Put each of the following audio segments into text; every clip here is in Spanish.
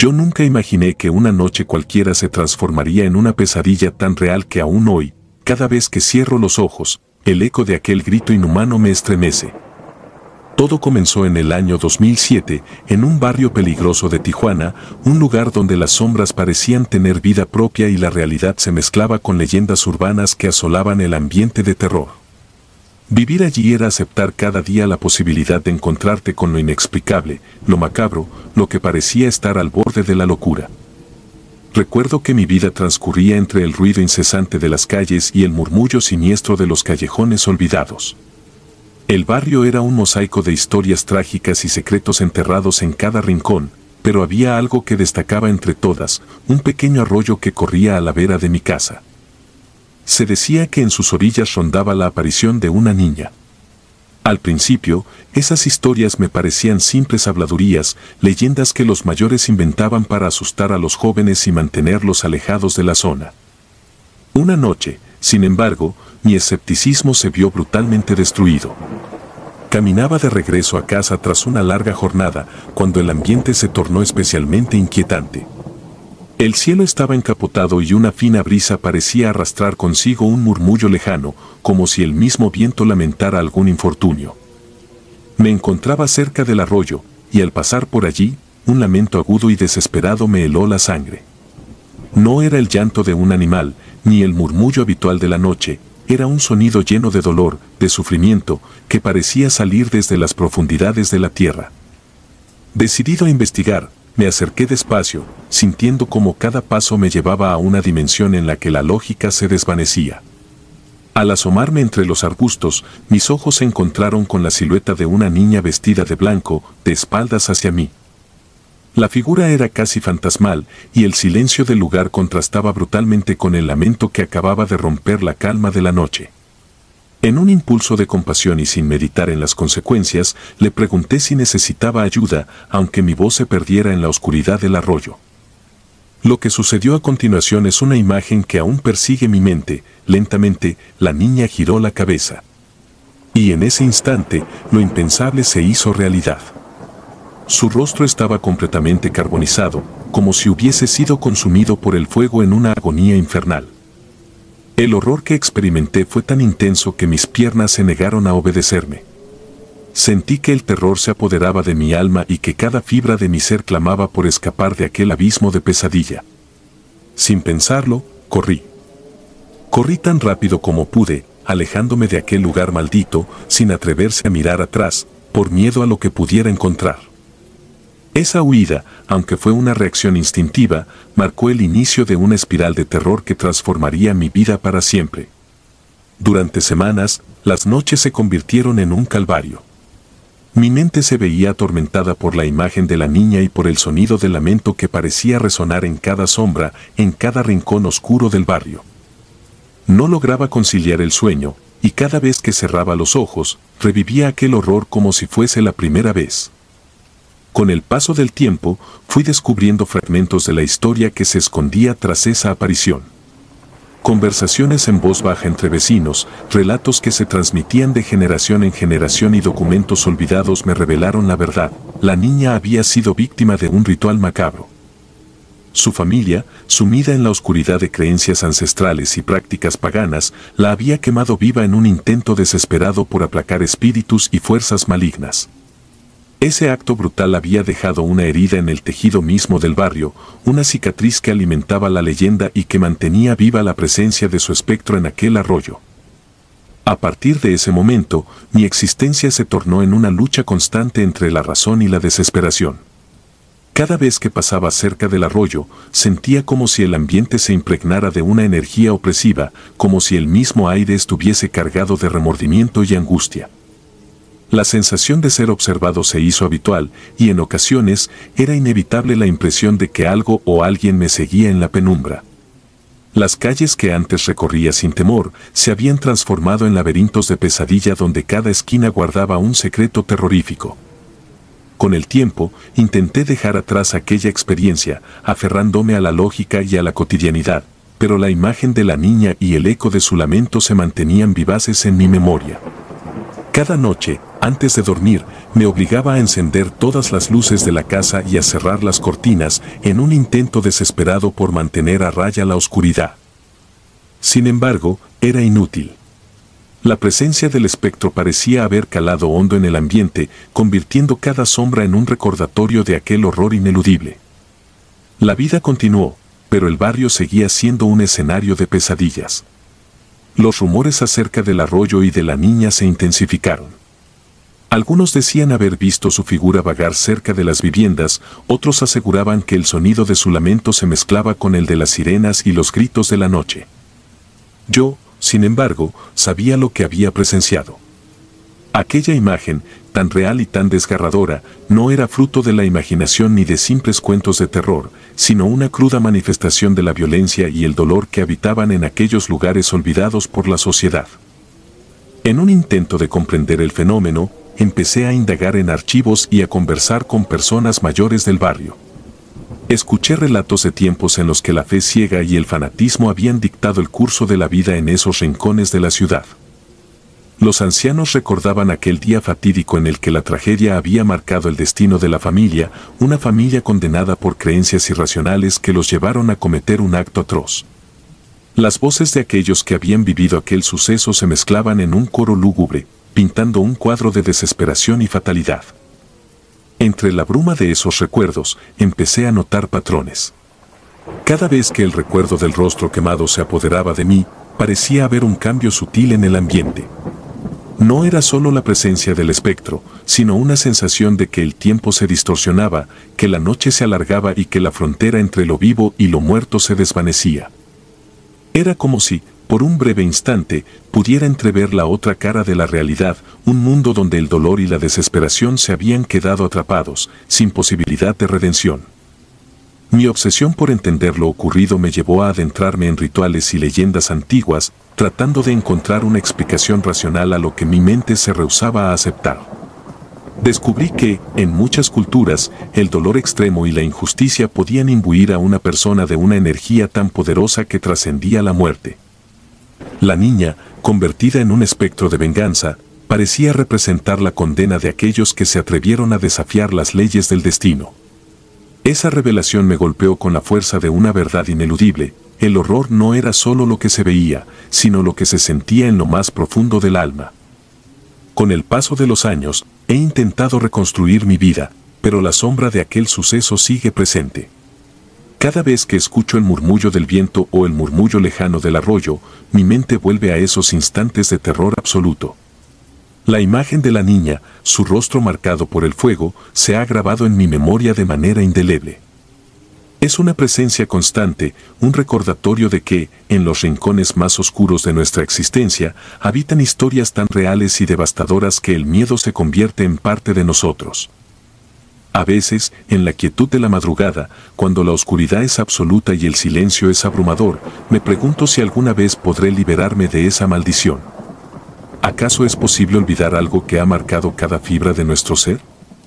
Yo nunca imaginé que una noche cualquiera se transformaría en una pesadilla tan real que aún hoy, cada vez que cierro los ojos, el eco de aquel grito inhumano me estremece. Todo comenzó en el año 2007, en un barrio peligroso de Tijuana, un lugar donde las sombras parecían tener vida propia y la realidad se mezclaba con leyendas urbanas que asolaban el ambiente de terror. Vivir allí era aceptar cada día la posibilidad de encontrarte con lo inexplicable, lo macabro, lo que parecía estar al borde de la locura. Recuerdo que mi vida transcurría entre el ruido incesante de las calles y el murmullo siniestro de los callejones olvidados. El barrio era un mosaico de historias trágicas y secretos enterrados en cada rincón, pero había algo que destacaba entre todas, un pequeño arroyo que corría a la vera de mi casa. Se decía que en sus orillas rondaba la aparición de una niña. Al principio, esas historias me parecían simples habladurías, leyendas que los mayores inventaban para asustar a los jóvenes y mantenerlos alejados de la zona. Una noche, sin embargo, mi escepticismo se vio brutalmente destruido. Caminaba de regreso a casa tras una larga jornada, cuando el ambiente se tornó especialmente inquietante. El cielo estaba encapotado y una fina brisa parecía arrastrar consigo un murmullo lejano, como si el mismo viento lamentara algún infortunio. Me encontraba cerca del arroyo, y al pasar por allí, un lamento agudo y desesperado me heló la sangre. No era el llanto de un animal, ni el murmullo habitual de la noche, era un sonido lleno de dolor, de sufrimiento, que parecía salir desde las profundidades de la tierra. Decidido a investigar, me acerqué despacio, sintiendo como cada paso me llevaba a una dimensión en la que la lógica se desvanecía. Al asomarme entre los arbustos, mis ojos se encontraron con la silueta de una niña vestida de blanco, de espaldas hacia mí. La figura era casi fantasmal, y el silencio del lugar contrastaba brutalmente con el lamento que acababa de romper la calma de la noche. En un impulso de compasión y sin meditar en las consecuencias, le pregunté si necesitaba ayuda, aunque mi voz se perdiera en la oscuridad del arroyo. Lo que sucedió a continuación es una imagen que aún persigue mi mente. Lentamente, la niña giró la cabeza. Y en ese instante, lo impensable se hizo realidad. Su rostro estaba completamente carbonizado, como si hubiese sido consumido por el fuego en una agonía infernal. El horror que experimenté fue tan intenso que mis piernas se negaron a obedecerme. Sentí que el terror se apoderaba de mi alma y que cada fibra de mi ser clamaba por escapar de aquel abismo de pesadilla. Sin pensarlo, corrí. Corrí tan rápido como pude, alejándome de aquel lugar maldito, sin atreverse a mirar atrás, por miedo a lo que pudiera encontrar. Esa huida, aunque fue una reacción instintiva, marcó el inicio de una espiral de terror que transformaría mi vida para siempre. Durante semanas, las noches se convirtieron en un calvario. Mi mente se veía atormentada por la imagen de la niña y por el sonido del lamento que parecía resonar en cada sombra, en cada rincón oscuro del barrio. No lograba conciliar el sueño, y cada vez que cerraba los ojos, revivía aquel horror como si fuese la primera vez. Con el paso del tiempo, fui descubriendo fragmentos de la historia que se escondía tras esa aparición. Conversaciones en voz baja entre vecinos, relatos que se transmitían de generación en generación y documentos olvidados me revelaron la verdad. La niña había sido víctima de un ritual macabro. Su familia, sumida en la oscuridad de creencias ancestrales y prácticas paganas, la había quemado viva en un intento desesperado por aplacar espíritus y fuerzas malignas. Ese acto brutal había dejado una herida en el tejido mismo del barrio, una cicatriz que alimentaba la leyenda y que mantenía viva la presencia de su espectro en aquel arroyo. A partir de ese momento, mi existencia se tornó en una lucha constante entre la razón y la desesperación. Cada vez que pasaba cerca del arroyo, sentía como si el ambiente se impregnara de una energía opresiva, como si el mismo aire estuviese cargado de remordimiento y angustia. La sensación de ser observado se hizo habitual, y en ocasiones era inevitable la impresión de que algo o alguien me seguía en la penumbra. Las calles que antes recorría sin temor, se habían transformado en laberintos de pesadilla donde cada esquina guardaba un secreto terrorífico. Con el tiempo, intenté dejar atrás aquella experiencia, aferrándome a la lógica y a la cotidianidad, pero la imagen de la niña y el eco de su lamento se mantenían vivaces en mi memoria. Cada noche, Antes de dormir, me obligaba a encender todas las luces de la casa y a cerrar las cortinas en un intento desesperado por mantener a raya la oscuridad. Sin embargo, era inútil. La presencia del espectro parecía haber calado hondo en el ambiente, convirtiendo cada sombra en un recordatorio de aquel horror ineludible. La vida continuó, pero el barrio seguía siendo un escenario de pesadillas. Los rumores acerca del arroyo y de la niña se intensificaron. Algunos decían haber visto su figura vagar cerca de las viviendas, otros aseguraban que el sonido de su lamento se mezclaba con el de las sirenas y los gritos de la noche. Yo, sin embargo, sabía lo que había presenciado. Aquella imagen, tan real y tan desgarradora, no era fruto de la imaginación ni de simples cuentos de terror, sino una cruda manifestación de la violencia y el dolor que habitaban en aquellos lugares olvidados por la sociedad. En un intento de comprender el fenómeno, empecé a indagar en archivos y a conversar con personas mayores del barrio. Escuché relatos de tiempos en los que la fe ciega y el fanatismo habían dictado el curso de la vida en esos rincones de la ciudad. Los ancianos recordaban aquel día fatídico en el que la tragedia había marcado el destino de la familia, una familia condenada por creencias irracionales que los llevaron a cometer un acto atroz. Las voces de aquellos que habían vivido aquel suceso se mezclaban en un coro lúgubre, pintando un cuadro de desesperación y fatalidad. Entre la bruma de esos recuerdos, empecé a notar patrones. Cada vez que el recuerdo del rostro quemado se apoderaba de mí, parecía haber un cambio sutil en el ambiente. No era solo la presencia del espectro, sino una sensación de que el tiempo se distorsionaba, que la noche se alargaba y que la frontera entre lo vivo y lo muerto se desvanecía. Era como si, por un breve instante, pudiera entrever la otra cara de la realidad, un mundo donde el dolor y la desesperación se habían quedado atrapados, sin posibilidad de redención. Mi obsesión por entender lo ocurrido me llevó a adentrarme en rituales y leyendas antiguas, tratando de encontrar una explicación racional a lo que mi mente se rehusaba a aceptar. Descubrí que, en muchas culturas, el dolor extremo y la injusticia podían imbuir a una persona de una energía tan poderosa que trascendía la muerte. La niña, convertida en un espectro de venganza, parecía representar la condena de aquellos que se atrevieron a desafiar las leyes del destino. Esa revelación me golpeó con la fuerza de una verdad ineludible: el horror no era solo lo que se veía, sino lo que se sentía en lo más profundo del alma. Con el paso de los años, he intentado reconstruir mi vida, pero la sombra de aquel suceso sigue presente. Cada vez que escucho el murmullo del viento o el murmullo lejano del arroyo, mi mente vuelve a esos instantes de terror absoluto. La imagen de la niña, su rostro marcado por el fuego, se ha grabado en mi memoria de manera indeleble. Es una presencia constante, un recordatorio de que, en los rincones más oscuros de nuestra existencia, habitan historias tan reales y devastadoras que el miedo se convierte en parte de nosotros. A veces, en la quietud de la madrugada, cuando la oscuridad es absoluta y el silencio es abrumador, me pregunto si alguna vez podré liberarme de esa maldición. ¿Acaso es posible olvidar algo que ha marcado cada fibra de nuestro ser?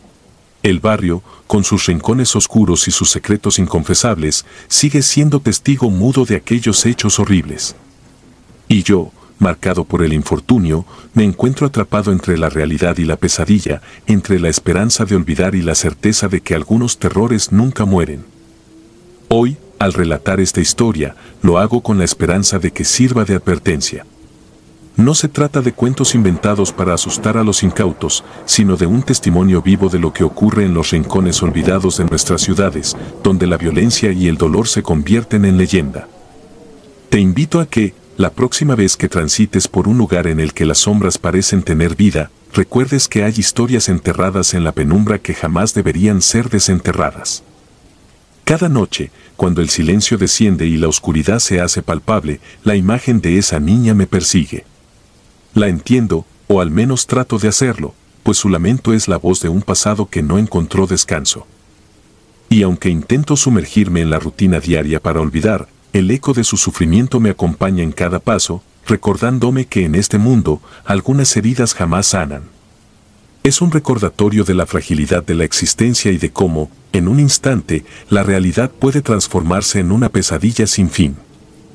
El barrio, con sus rincones oscuros y sus secretos inconfesables, sigue siendo testigo mudo de aquellos hechos horribles. Y yo, marcado por el infortunio, me encuentro atrapado entre la realidad y la pesadilla, entre la esperanza de olvidar y la certeza de que algunos terrores nunca mueren. Hoy, al relatar esta historia, lo hago con la esperanza de que sirva de advertencia. No se trata de cuentos inventados para asustar a los incautos, sino de un testimonio vivo de lo que ocurre en los rincones olvidados de nuestras ciudades, donde la violencia y el dolor se convierten en leyenda. Te invito a que, la próxima vez que transites por un lugar en el que las sombras parecen tener vida, recuerdes que hay historias enterradas en la penumbra que jamás deberían ser desenterradas. Cada noche, cuando el silencio desciende y la oscuridad se hace palpable, la imagen de esa niña me persigue. La entiendo, o al menos trato de hacerlo, pues su lamento es la voz de un pasado que no encontró descanso. Y aunque intento sumergirme en la rutina diaria para olvidar, el eco de su sufrimiento me acompaña en cada paso, recordándome que en este mundo, algunas heridas jamás sanan. Es un recordatorio de la fragilidad de la existencia y de cómo, en un instante, la realidad puede transformarse en una pesadilla sin fin.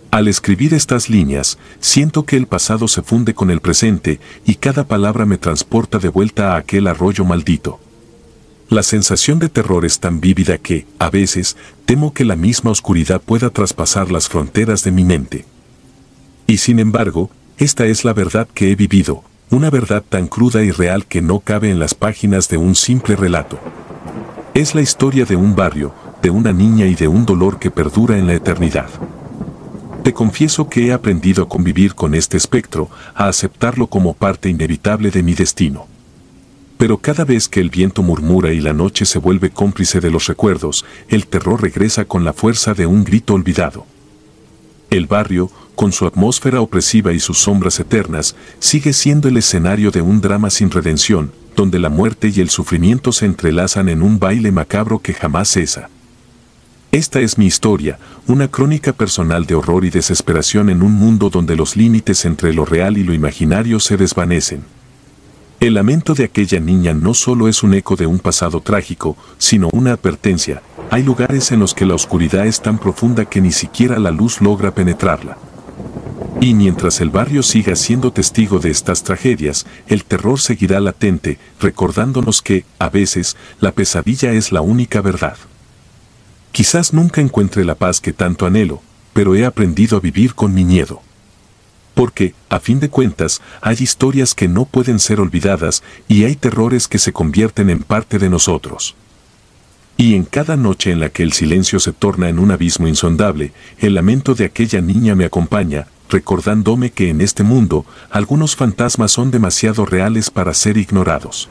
Al escribir estas líneas, siento que el pasado se funde con el presente y cada palabra me transporta de vuelta a aquel arroyo maldito. La sensación de terror es tan vívida que, a veces, temo que la misma oscuridad pueda traspasar las fronteras de mi mente. Y sin embargo, esta es la verdad que he vivido, una verdad tan cruda y real que no cabe en las páginas de un simple relato. Es la historia de un barrio, de una niña y de un dolor que perdura en la eternidad. Te confieso que he aprendido a convivir con este espectro, a aceptarlo como parte inevitable de mi destino. Pero cada vez que el viento murmura y la noche se vuelve cómplice de los recuerdos, el terror regresa con la fuerza de un grito olvidado. El barrio, con su atmósfera opresiva y sus sombras eternas, sigue siendo el escenario de un drama sin redención, donde la muerte y el sufrimiento se entrelazan en un baile macabro que jamás cesa. Esta es mi historia, una crónica personal de horror y desesperación en un mundo donde los límites entre lo real y lo imaginario se desvanecen. El lamento de aquella niña no solo es un eco de un pasado trágico, sino una advertencia. Hay lugares en los que la oscuridad es tan profunda que ni siquiera la luz logra penetrarla. Y mientras el barrio siga siendo testigo de estas tragedias, el terror seguirá latente, recordándonos que, a veces, la pesadilla es la única verdad. Quizás nunca encuentre la paz que tanto anhelo, pero he aprendido a vivir con mi miedo. Porque, a fin de cuentas, hay historias que no pueden ser olvidadas y hay terrores que se convierten en parte de nosotros. Y en cada noche en la que el silencio se torna en un abismo insondable, el lamento de aquella niña me acompaña, recordándome que en este mundo, algunos fantasmas son demasiado reales para ser ignorados.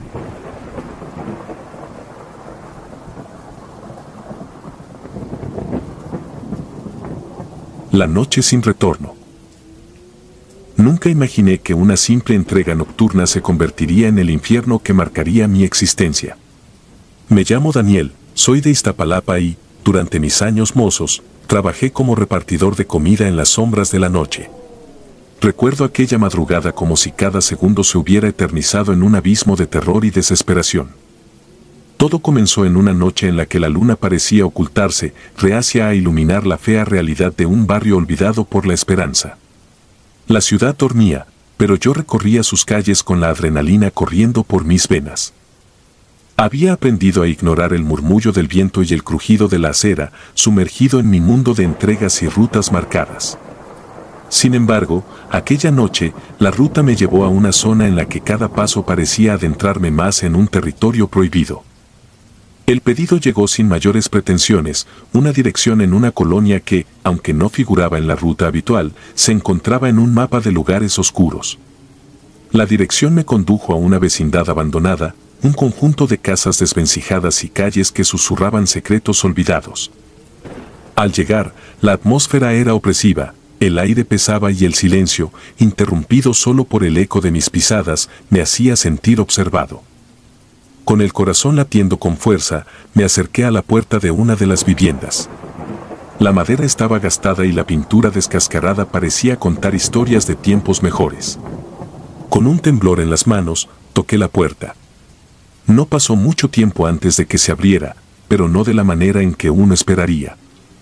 La noche sin retorno. Nunca imaginé que una simple entrega nocturna se convertiría en el infierno que marcaría mi existencia. Me llamo Daniel, soy de Iztapalapa y, durante mis años mozos, trabajé como repartidor de comida en las sombras de la noche. Recuerdo aquella madrugada como si cada segundo se hubiera eternizado en un abismo de terror y desesperación. Todo comenzó en una noche en la que la luna parecía ocultarse, reacia a iluminar la fea realidad de un barrio olvidado por la esperanza. La ciudad dormía, pero yo recorría sus calles con la adrenalina corriendo por mis venas. Había aprendido a ignorar el murmullo del viento y el crujido de la acera, sumergido en mi mundo de entregas y rutas marcadas. Sin embargo, aquella noche, la ruta me llevó a una zona en la que cada paso parecía adentrarme más en un territorio prohibido. El pedido llegó sin mayores pretensiones, una dirección en una colonia que, aunque no figuraba en la ruta habitual, se encontraba en un mapa de lugares oscuros. La dirección me condujo a una vecindad abandonada, un conjunto de casas desvencijadas y calles que susurraban secretos olvidados. Al llegar, la atmósfera era opresiva, el aire pesaba y el silencio, interrumpido solo por el eco de mis pisadas, me hacía sentir observado. Con el corazón latiendo con fuerza, me acerqué a la puerta de una de las viviendas. La madera estaba gastada y la pintura descascarada parecía contar historias de tiempos mejores. Con un temblor en las manos, toqué la puerta. No pasó mucho tiempo antes de que se abriera, pero no de la manera en que uno esperaría.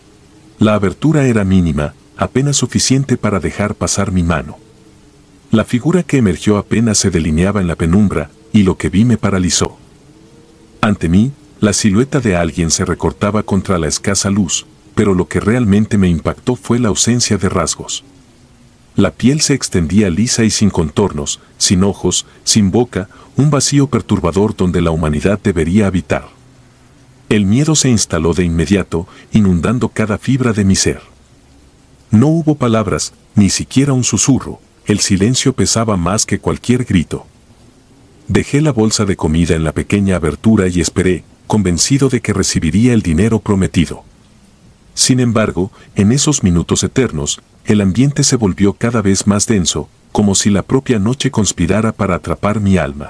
La abertura era mínima, apenas suficiente para dejar pasar mi mano. La figura que emergió apenas se delineaba en la penumbra, y lo que vi me paralizó. Ante mí, la silueta de alguien se recortaba contra la escasa luz, pero lo que realmente me impactó fue la ausencia de rasgos. La piel se extendía lisa y sin contornos, sin ojos, sin boca, un vacío perturbador donde la humanidad debería habitar. El miedo se instaló de inmediato, inundando cada fibra de mi ser. No hubo palabras, ni siquiera un susurro, el silencio pesaba más que cualquier grito. Dejé la bolsa de comida en la pequeña abertura y esperé, convencido de que recibiría el dinero prometido. Sin embargo, en esos minutos eternos, el ambiente se volvió cada vez más denso, como si la propia noche conspirara para atrapar mi alma.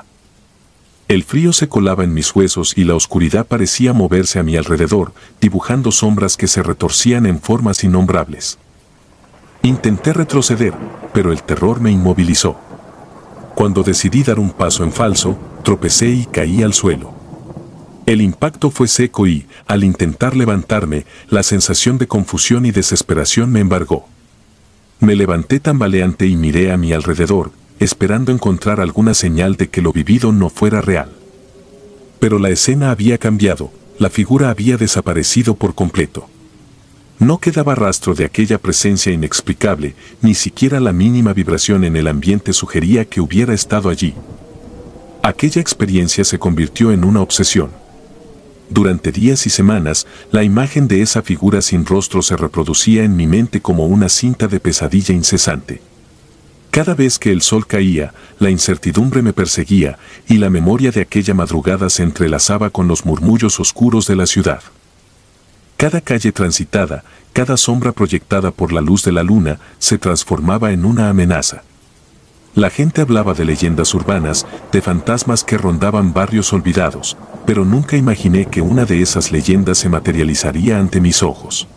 El frío se colaba en mis huesos y la oscuridad parecía moverse a mi alrededor, dibujando sombras que se retorcían en formas innombrables. Intenté retroceder, pero el terror me inmovilizó. Cuando decidí dar un paso en falso, tropecé y caí al suelo. El impacto fue seco y, al intentar levantarme, la sensación de confusión y desesperación me embargó. Me levanté tambaleante y miré a mi alrededor, esperando encontrar alguna señal de que lo vivido no fuera real. Pero la escena había cambiado, la figura había desaparecido por completo. No quedaba rastro de aquella presencia inexplicable, ni siquiera la mínima vibración en el ambiente sugería que hubiera estado allí. Aquella experiencia se convirtió en una obsesión. Durante días y semanas, la imagen de esa figura sin rostro se reproducía en mi mente como una cinta de pesadilla incesante. Cada vez que el sol caía, la incertidumbre me perseguía, y la memoria de aquella madrugada se entrelazaba con los murmullos oscuros de la ciudad. Cada calle transitada, cada sombra proyectada por la luz de la luna, se transformaba en una amenaza. La gente hablaba de leyendas urbanas, de fantasmas que rondaban barrios olvidados, pero nunca imaginé que una de esas leyendas se materializaría ante mis ojos.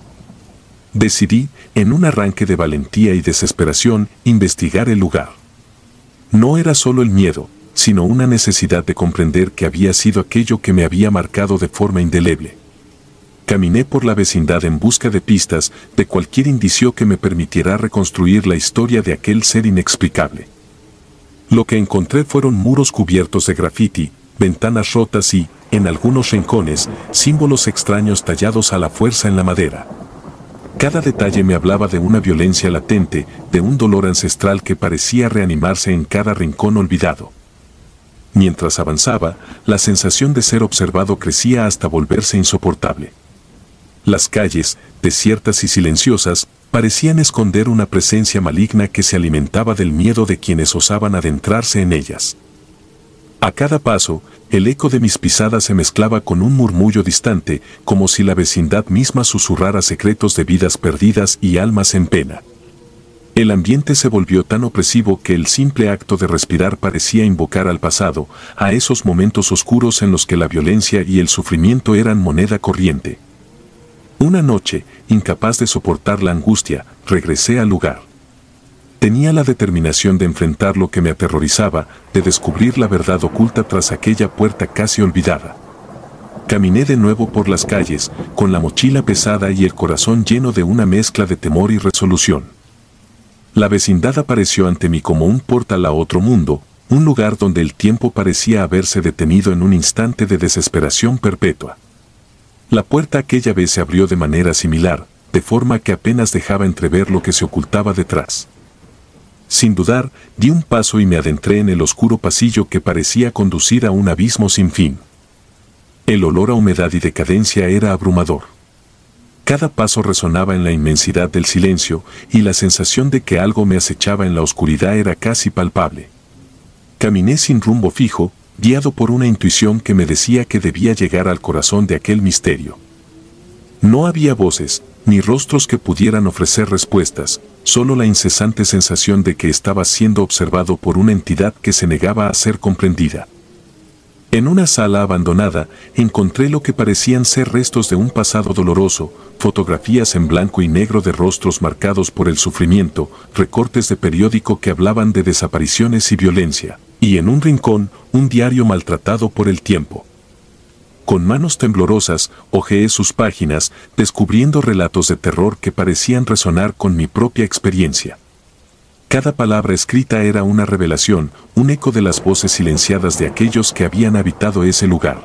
Decidí, en un arranque de valentía y desesperación, investigar el lugar. No era solo el miedo, sino una necesidad de comprender qué había sido aquello que me había marcado de forma indeleble. Caminé por la vecindad en busca de pistas, de cualquier indicio que me permitiera reconstruir la historia de aquel ser inexplicable. Lo que encontré fueron muros cubiertos de grafiti, ventanas rotas y, en algunos rincones, símbolos extraños tallados a la fuerza en la madera. Cada detalle me hablaba de una violencia latente, de un dolor ancestral que parecía reanimarse en cada rincón olvidado. Mientras avanzaba, la sensación de ser observado crecía hasta volverse insoportable. Las calles, desiertas y silenciosas, parecían esconder una presencia maligna que se alimentaba del miedo de quienes osaban adentrarse en ellas. A cada paso, el eco de mis pisadas se mezclaba con un murmullo distante, como si la vecindad misma susurrara secretos de vidas perdidas y almas en pena. El ambiente se volvió tan opresivo que el simple acto de respirar parecía invocar al pasado, a esos momentos oscuros en los que la violencia y el sufrimiento eran moneda corriente. Una noche, incapaz de soportar la angustia, regresé al lugar. Tenía la determinación de enfrentar lo que me aterrorizaba, de descubrir la verdad oculta tras aquella puerta casi olvidada. Caminé de nuevo por las calles, con la mochila pesada y el corazón lleno de una mezcla de temor y resolución. La vecindad apareció ante mí como un portal a otro mundo, un lugar donde el tiempo parecía haberse detenido en un instante de desesperación perpetua. La puerta aquella vez se abrió de manera similar, de forma que apenas dejaba entrever lo que se ocultaba detrás. Sin dudar, di un paso y me adentré en el oscuro pasillo que parecía conducir a un abismo sin fin. El olor a humedad y decadencia era abrumador. Cada paso resonaba en la inmensidad del silencio, y la sensación de que algo me acechaba en la oscuridad era casi palpable. Caminé sin rumbo fijo, guiado por una intuición que me decía que debía llegar al corazón de aquel misterio. No había voces, ni rostros que pudieran ofrecer respuestas, solo la incesante sensación de que estaba siendo observado por una entidad que se negaba a ser comprendida. En una sala abandonada, encontré lo que parecían ser restos de un pasado doloroso, fotografías en blanco y negro de rostros marcados por el sufrimiento, recortes de periódico que hablaban de desapariciones y violencia, y en un rincón, un diario maltratado por el tiempo. Con manos temblorosas, hojeé sus páginas, descubriendo relatos de terror que parecían resonar con mi propia experiencia. Cada palabra escrita era una revelación, un eco de las voces silenciadas de aquellos que habían habitado ese lugar.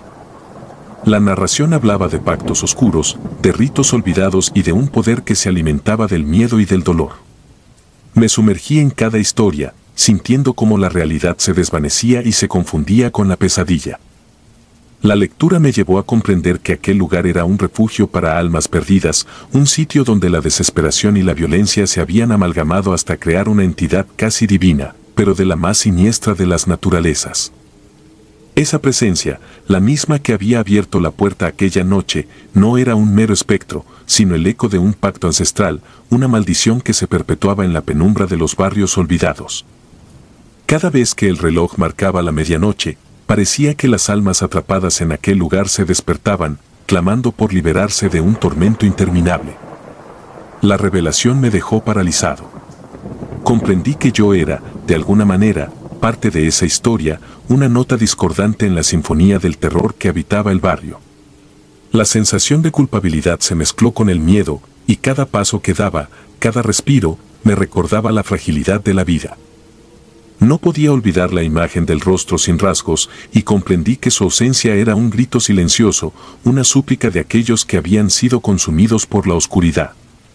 La narración hablaba de pactos oscuros, de ritos olvidados y de un poder que se alimentaba del miedo y del dolor. Me sumergí en cada historia, sintiendo cómo la realidad se desvanecía y se confundía con la pesadilla. La lectura me llevó a comprender que aquel lugar era un refugio para almas perdidas, un sitio donde la desesperación y la violencia se habían amalgamado hasta crear una entidad casi divina, pero de la más siniestra de las naturalezas. Esa presencia, la misma que había abierto la puerta aquella noche, no era un mero espectro, sino el eco de un pacto ancestral, una maldición que se perpetuaba en la penumbra de los barrios olvidados. Cada vez que el reloj marcaba la medianoche, parecía que las almas atrapadas en aquel lugar se despertaban, clamando por liberarse de un tormento interminable. La revelación me dejó paralizado. Comprendí que yo era, de alguna manera, parte de esa historia, una nota discordante en la sinfonía del terror que habitaba el barrio. La sensación de culpabilidad se mezcló con el miedo, y cada paso que daba, cada respiro, me recordaba la fragilidad de la vida. No podía olvidar la imagen del rostro sin rasgos y comprendí que su ausencia era un grito silencioso, una súplica de aquellos que habían sido consumidos por la oscuridad.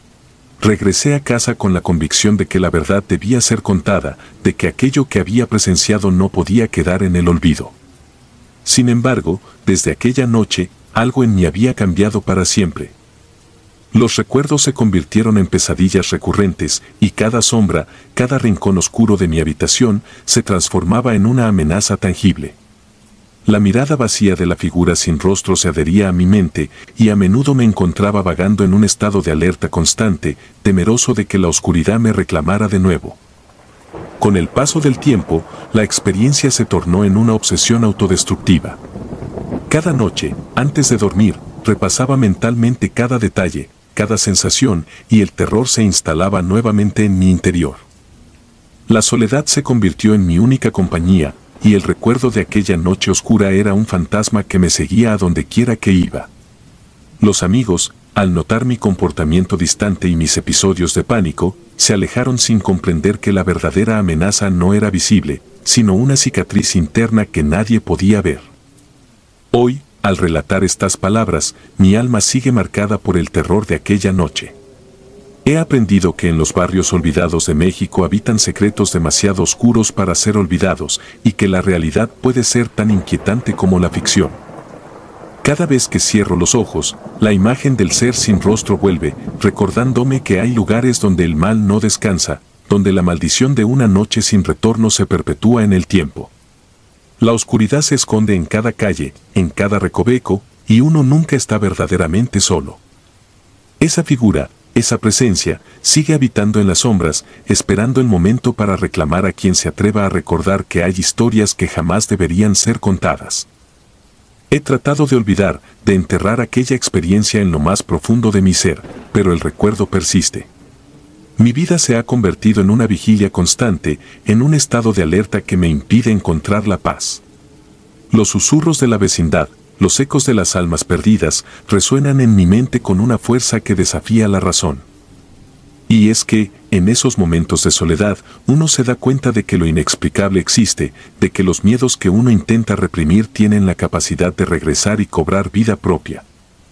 Regresé a casa con la convicción de que la verdad debía ser contada, de que aquello que había presenciado no podía quedar en el olvido. Sin embargo, desde aquella noche, algo en mí había cambiado para siempre. Los recuerdos se convirtieron en pesadillas recurrentes y cada sombra, cada rincón oscuro de mi habitación se transformaba en una amenaza tangible. La mirada vacía de la figura sin rostro se adhería a mi mente y a menudo me encontraba vagando en un estado de alerta constante, temeroso de que la oscuridad me reclamara de nuevo. Con el paso del tiempo, la experiencia se tornó en una obsesión autodestructiva. Cada noche, antes de dormir, repasaba mentalmente cada detalle, cada sensación, y el terror se instalaba nuevamente en mi interior. La soledad se convirtió en mi única compañía, y el recuerdo de aquella noche oscura era un fantasma que me seguía a donde quiera que iba. Los amigos, al notar mi comportamiento distante y mis episodios de pánico, se alejaron sin comprender que la verdadera amenaza no era visible, sino una cicatriz interna que nadie podía ver. Hoy, al relatar estas palabras, mi alma sigue marcada por el terror de aquella noche. He aprendido que en los barrios olvidados de México habitan secretos demasiado oscuros para ser olvidados y que la realidad puede ser tan inquietante como la ficción. Cada vez que cierro los ojos, la imagen del ser sin rostro vuelve, recordándome que hay lugares donde el mal no descansa, donde la maldición de una noche sin retorno se perpetúa en el tiempo. La oscuridad se esconde en cada calle, en cada recoveco, y uno nunca está verdaderamente solo. Esa figura, esa presencia, sigue habitando en las sombras, esperando el momento para reclamar a quien se atreva a recordar que hay historias que jamás deberían ser contadas. He tratado de olvidar, de enterrar aquella experiencia en lo más profundo de mi ser, pero el recuerdo persiste. Mi vida se ha convertido en una vigilia constante, en un estado de alerta que me impide encontrar la paz. Los susurros de la vecindad, los ecos de las almas perdidas, resuenan en mi mente con una fuerza que desafía la razón. Y es que, en esos momentos de soledad, uno se da cuenta de que lo inexplicable existe, de que los miedos que uno intenta reprimir tienen la capacidad de regresar y cobrar vida propia.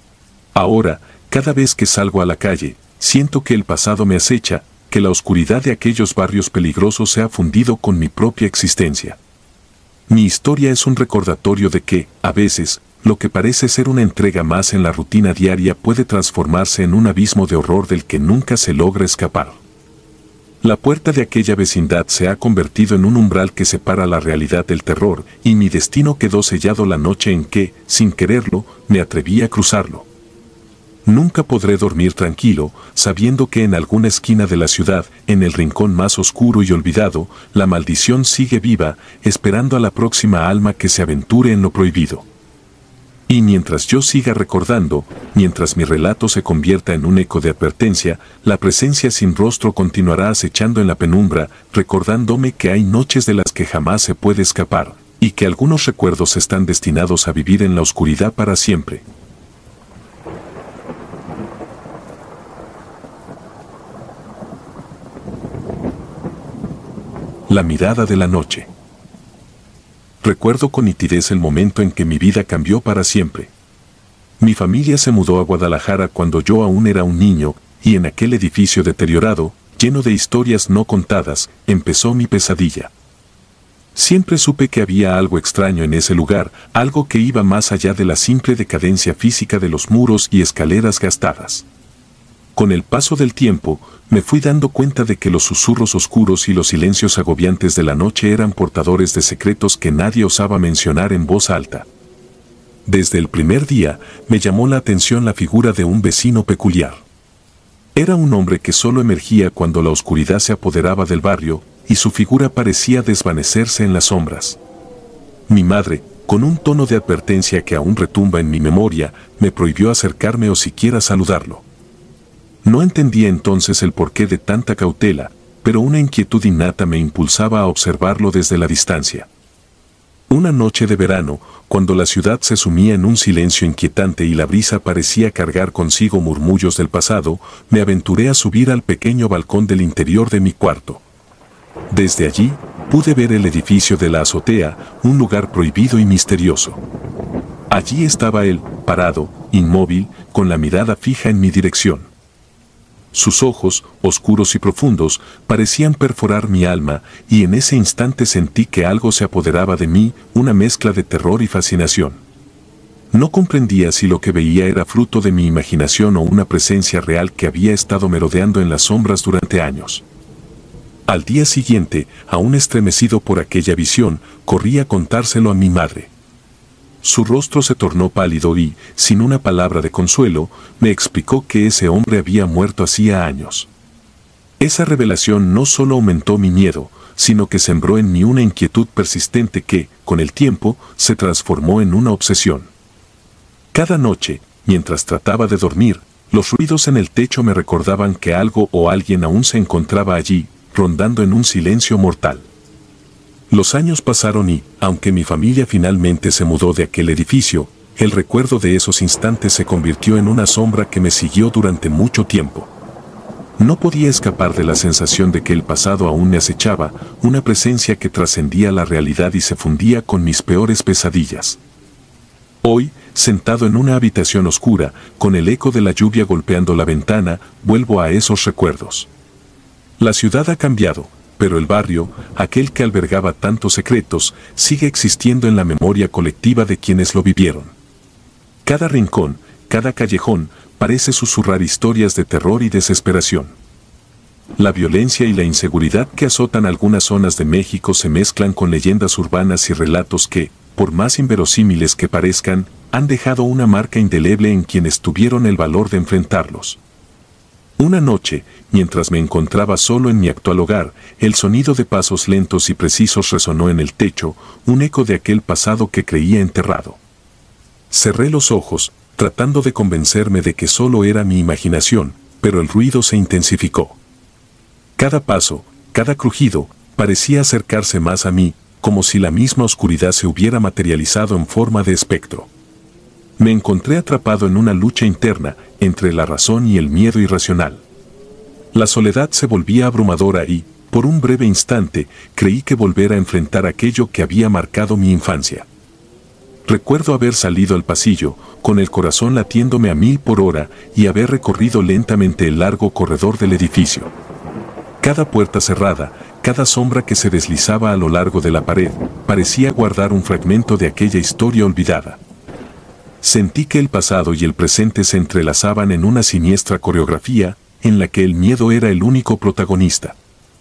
Ahora, cada vez que salgo a la calle, siento que el pasado me acecha, que la oscuridad de aquellos barrios peligrosos se ha fundido con mi propia existencia. Mi historia es un recordatorio de que, a veces, lo que parece ser una entrega más en la rutina diaria puede transformarse en un abismo de horror del que nunca se logra escapar. La puerta de aquella vecindad se ha convertido en un umbral que separa la realidad del terror, y mi destino quedó sellado la noche en que, sin quererlo, me atreví a cruzarlo. Nunca podré dormir tranquilo, sabiendo que en alguna esquina de la ciudad, en el rincón más oscuro y olvidado, la maldición sigue viva, esperando a la próxima alma que se aventure en lo prohibido. Y mientras yo siga recordando, mientras mi relato se convierta en un eco de advertencia, la presencia sin rostro continuará acechando en la penumbra, recordándome que hay noches de las que jamás se puede escapar, y que algunos recuerdos están destinados a vivir en la oscuridad para siempre. La mirada de la noche. Recuerdo con nitidez el momento en que mi vida cambió para siempre. Mi familia se mudó a Guadalajara cuando yo aún era un niño, y en aquel edificio deteriorado, lleno de historias no contadas, empezó mi pesadilla. Siempre supe que había algo extraño en ese lugar, algo que iba más allá de la simple decadencia física de los muros y escaleras gastadas. Con el paso del tiempo, me fui dando cuenta de que los susurros oscuros y los silencios agobiantes de la noche eran portadores de secretos que nadie osaba mencionar en voz alta. Desde el primer día, me llamó la atención la figura de un vecino peculiar. Era un hombre que solo emergía cuando la oscuridad se apoderaba del barrio, y su figura parecía desvanecerse en las sombras. Mi madre, con un tono de advertencia que aún retumba en mi memoria, me prohibió acercarme o siquiera saludarlo. No entendía entonces el porqué de tanta cautela, pero una inquietud innata me impulsaba a observarlo desde la distancia. Una noche de verano, cuando la ciudad se sumía en un silencio inquietante y la brisa parecía cargar consigo murmullos del pasado, me aventuré a subir al pequeño balcón del interior de mi cuarto. Desde allí, pude ver el edificio de la azotea, un lugar prohibido y misterioso. Allí estaba él, parado, inmóvil, con la mirada fija en mi dirección. Sus ojos, oscuros y profundos, parecían perforar mi alma, y en ese instante sentí que algo se apoderaba de mí, una mezcla de terror y fascinación. No comprendía si lo que veía era fruto de mi imaginación o una presencia real que había estado merodeando en las sombras durante años. Al día siguiente, aún estremecido por aquella visión, corrí a contárselo a mi madre. Su rostro se tornó pálido y, sin una palabra de consuelo, me explicó que ese hombre había muerto hacía años. Esa revelación no solo aumentó mi miedo, sino que sembró en mí una inquietud persistente que, con el tiempo, se transformó en una obsesión. Cada noche, mientras trataba de dormir, los ruidos en el techo me recordaban que algo o alguien aún se encontraba allí, rondando en un silencio mortal. Los años pasaron y, aunque mi familia finalmente se mudó de aquel edificio, el recuerdo de esos instantes se convirtió en una sombra que me siguió durante mucho tiempo. No podía escapar de la sensación de que el pasado aún me acechaba, una presencia que trascendía la realidad y se fundía con mis peores pesadillas. Hoy, sentado en una habitación oscura, con el eco de la lluvia golpeando la ventana, vuelvo a esos recuerdos. La ciudad ha cambiado, pero el barrio, aquel que albergaba tantos secretos, sigue existiendo en la memoria colectiva de quienes lo vivieron. Cada rincón, cada callejón, parece susurrar historias de terror y desesperación. La violencia y la inseguridad que azotan algunas zonas de México se mezclan con leyendas urbanas y relatos que, por más inverosímiles que parezcan, han dejado una marca indeleble en quienes tuvieron el valor de enfrentarlos. Una noche, mientras me encontraba solo en mi actual hogar, el sonido de pasos lentos y precisos resonó en el techo, un eco de aquel pasado que creía enterrado. Cerré los ojos, tratando de convencerme de que solo era mi imaginación, pero el ruido se intensificó. Cada paso, cada crujido, parecía acercarse más a mí, como si la misma oscuridad se hubiera materializado en forma de espectro. Me encontré atrapado en una lucha interna entre la razón y el miedo irracional. La soledad se volvía abrumadora y, por un breve instante, creí que volver a enfrentar aquello que había marcado mi infancia. Recuerdo haber salido al pasillo, con el corazón latiéndome a 1000 por hora, y haber recorrido lentamente el largo corredor del edificio. Cada puerta cerrada, cada sombra que se deslizaba a lo largo de la pared, parecía guardar un fragmento de aquella historia olvidada. Sentí que el pasado y el presente se entrelazaban en una siniestra coreografía, en la que el miedo era el único protagonista.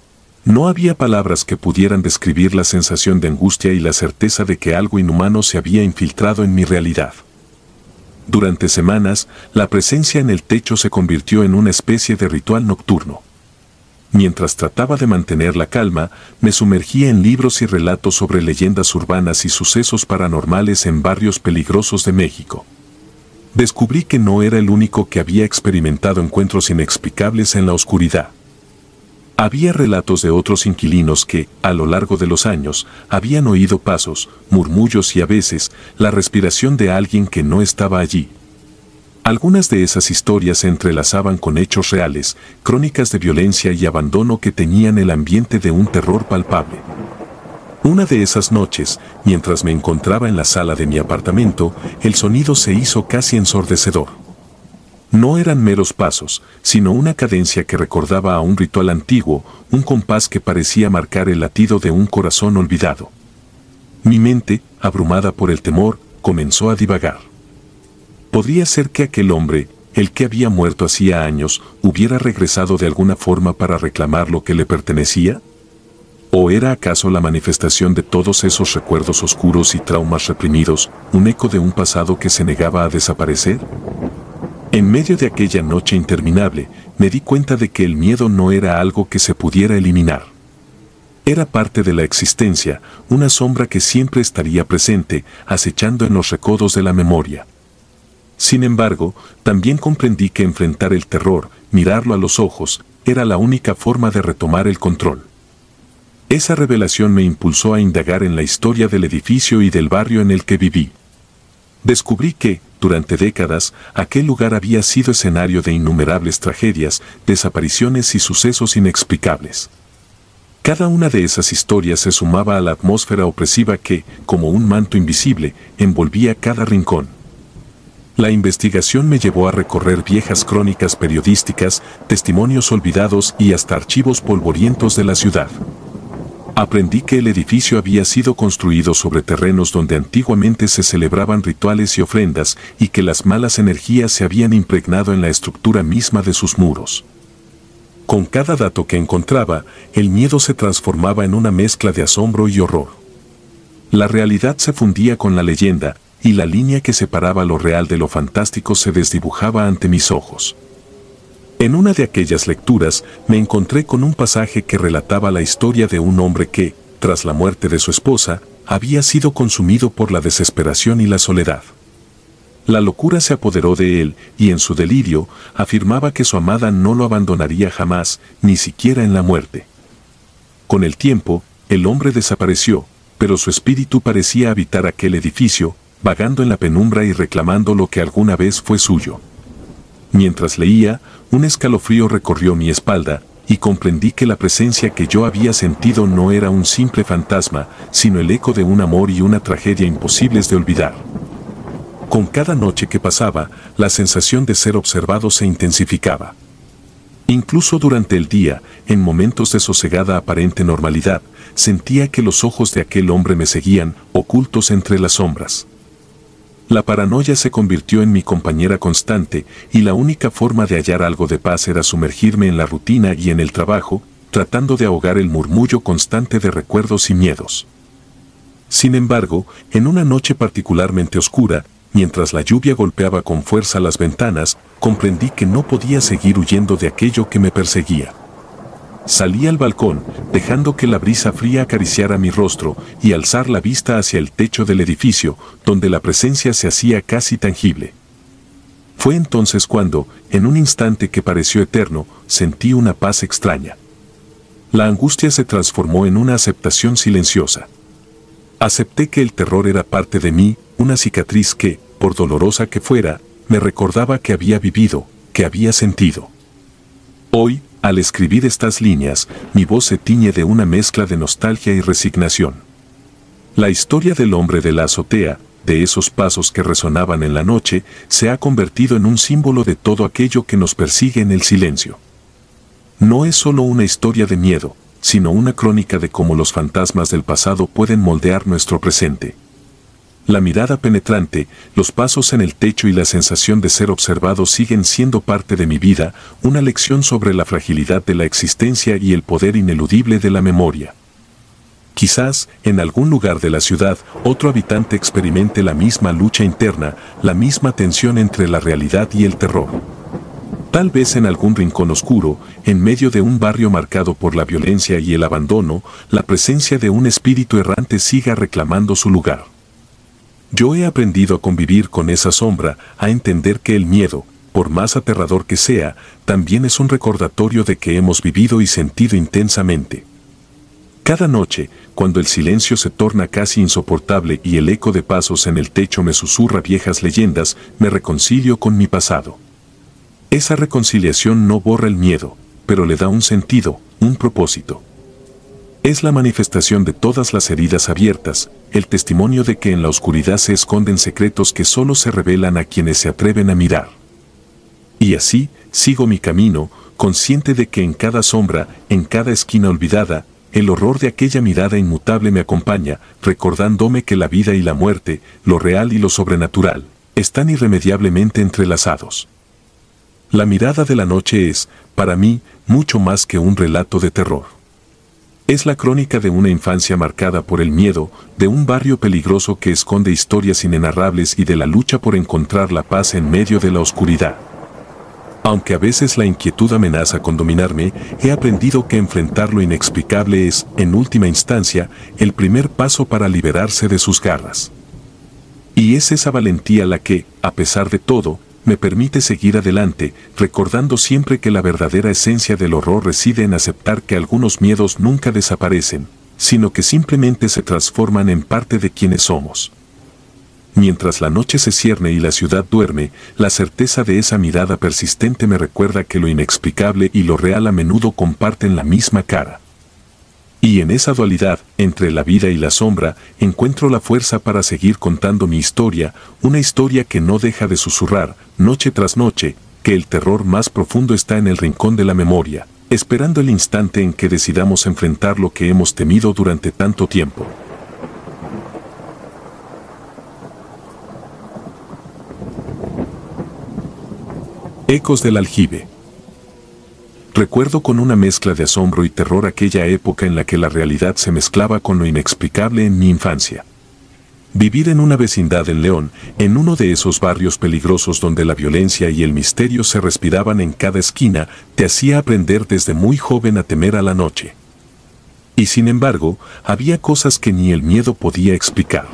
No había palabras que pudieran describir la sensación de angustia y la certeza de que algo inhumano se había infiltrado en mi realidad. Durante semanas, la presencia en el techo se convirtió en una especie de ritual nocturno. Mientras trataba de mantener la calma, me sumergía en libros y relatos sobre leyendas urbanas y sucesos paranormales en barrios peligrosos de México. Descubrí que no era el único que había experimentado encuentros inexplicables en la oscuridad. Había relatos de otros inquilinos que, a lo largo de los años, habían oído pasos, murmullos y a veces, la respiración de alguien que no estaba allí. Algunas de esas historias se entrelazaban con hechos reales, crónicas de violencia y abandono que tenían el ambiente de un terror palpable. Una de esas noches, mientras me encontraba en la sala de mi apartamento, el sonido se hizo casi ensordecedor. No eran meros pasos, sino una cadencia que recordaba a un ritual antiguo, un compás que parecía marcar el latido de un corazón olvidado. Mi mente, abrumada por el temor, comenzó a divagar. ¿Podría ser que aquel hombre, el que había muerto hacía años, hubiera regresado de alguna forma para reclamar lo que le pertenecía? ¿O era acaso la manifestación de todos esos recuerdos oscuros y traumas reprimidos, un eco de un pasado que se negaba a desaparecer? En medio de aquella noche interminable, me di cuenta de que el miedo no era algo que se pudiera eliminar. Era parte de la existencia, una sombra que siempre estaría presente, acechando en los recodos de la memoria. Sin embargo, también comprendí que enfrentar el terror, mirarlo a los ojos, era la única forma de retomar el control. Esa revelación me impulsó a indagar en la historia del edificio y del barrio en el que viví. Descubrí que, durante décadas, aquel lugar había sido escenario de innumerables tragedias, desapariciones y sucesos inexplicables. Cada una de esas historias se sumaba a la atmósfera opresiva que, como un manto invisible, envolvía cada rincón. La investigación me llevó a recorrer viejas crónicas periodísticas, testimonios olvidados y hasta archivos polvorientos de la ciudad. Aprendí que el edificio había sido construido sobre terrenos donde antiguamente se celebraban rituales y ofrendas y que las malas energías se habían impregnado en la estructura misma de sus muros. Con cada dato que encontraba, el miedo se transformaba en una mezcla de asombro y horror. La realidad se fundía con la leyenda, y la línea que separaba lo real de lo fantástico se desdibujaba ante mis ojos. En una de aquellas lecturas, me encontré con un pasaje que relataba la historia de un hombre que, tras la muerte de su esposa, había sido consumido por la desesperación y la soledad. La locura se apoderó de él, y en su delirio, afirmaba que su amada no lo abandonaría jamás, ni siquiera en la muerte. Con el tiempo, el hombre desapareció, pero su espíritu parecía habitar aquel edificio, vagando en la penumbra y reclamando lo que alguna vez fue suyo. Mientras leía, un escalofrío recorrió mi espalda, y comprendí que la presencia que yo había sentido no era un simple fantasma, sino el eco de un amor y una tragedia imposibles de olvidar. Con cada noche que pasaba, la sensación de ser observado se intensificaba. Incluso durante el día, en momentos de sosegada aparente normalidad, sentía que los ojos de aquel hombre me seguían, ocultos entre las sombras. La paranoia se convirtió en mi compañera constante, y la única forma de hallar algo de paz era sumergirme en la rutina y en el trabajo, tratando de ahogar el murmullo constante de recuerdos y miedos. Sin embargo, en una noche particularmente oscura, mientras la lluvia golpeaba con fuerza las ventanas, comprendí que no podía seguir huyendo de aquello que me perseguía. Salí al balcón, dejando que la brisa fría acariciara mi rostro, y alzar la vista hacia el techo del edificio, donde la presencia se hacía casi tangible. Fue entonces cuando, en un instante que pareció eterno, sentí una paz extraña. La angustia se transformó en una aceptación silenciosa. Acepté que el terror era parte de mí, una cicatriz que, por dolorosa que fuera, me recordaba que había vivido, que había sentido. Hoy, al escribir estas líneas, mi voz se tiñe de una mezcla de nostalgia y resignación. La historia del hombre de la azotea, de esos pasos que resonaban en la noche, se ha convertido en un símbolo de todo aquello que nos persigue en el silencio. No es solo una historia de miedo, sino una crónica de cómo los fantasmas del pasado pueden moldear nuestro presente. La mirada penetrante, los pasos en el techo y la sensación de ser observado siguen siendo parte de mi vida, una lección sobre la fragilidad de la existencia y el poder ineludible de la memoria. Quizás, en algún lugar de la ciudad, otro habitante experimente la misma lucha interna, la misma tensión entre la realidad y el terror. Tal vez en algún rincón oscuro, en medio de un barrio marcado por la violencia y el abandono, la presencia de un espíritu errante siga reclamando su lugar. Yo he aprendido a convivir con esa sombra, a entender que el miedo, por más aterrador que sea, también es un recordatorio de que hemos vivido y sentido intensamente. Cada noche, cuando el silencio se torna casi insoportable y el eco de pasos en el techo me susurra viejas leyendas, me reconcilio con mi pasado. Esa reconciliación no borra el miedo, pero le da un sentido, un propósito. Es la manifestación de todas las heridas abiertas, el testimonio de que en la oscuridad se esconden secretos que solo se revelan a quienes se atreven a mirar. Y así, sigo mi camino, consciente de que en cada sombra, en cada esquina olvidada, el horror de aquella mirada inmutable me acompaña, recordándome que la vida y la muerte, lo real y lo sobrenatural, están irremediablemente entrelazados. La mirada de la noche es, para mí, mucho más que un relato de terror. Es la crónica de una infancia marcada por el miedo, de un barrio peligroso que esconde historias inenarrables y de la lucha por encontrar la paz en medio de la oscuridad. Aunque a veces la inquietud amenaza con dominarme, he aprendido que enfrentar lo inexplicable es, en última instancia, el primer paso para liberarse de sus garras. Y es esa valentía la que, a pesar de todo, me permite seguir adelante, recordando siempre que la verdadera esencia del horror reside en aceptar que algunos miedos nunca desaparecen, sino que simplemente se transforman en parte de quienes somos. Mientras la noche se cierne y la ciudad duerme, la certeza de esa mirada persistente me recuerda que lo inexplicable y lo real a menudo comparten la misma cara. Y en esa dualidad, entre la vida y la sombra, encuentro la fuerza para seguir contando mi historia, una historia que no deja de susurrar, noche tras noche, que el terror más profundo está en el rincón de la memoria, esperando el instante en que decidamos enfrentar lo que hemos temido durante tanto tiempo. Ecos del aljibe. Recuerdo con una mezcla de asombro y terror aquella época en la que la realidad se mezclaba con lo inexplicable en mi infancia. Vivir en una vecindad en León, en uno de esos barrios peligrosos donde la violencia y el misterio se respiraban en cada esquina, te hacía aprender desde muy joven a temer a la noche. Y sin embargo, había cosas que ni el miedo podía explicar.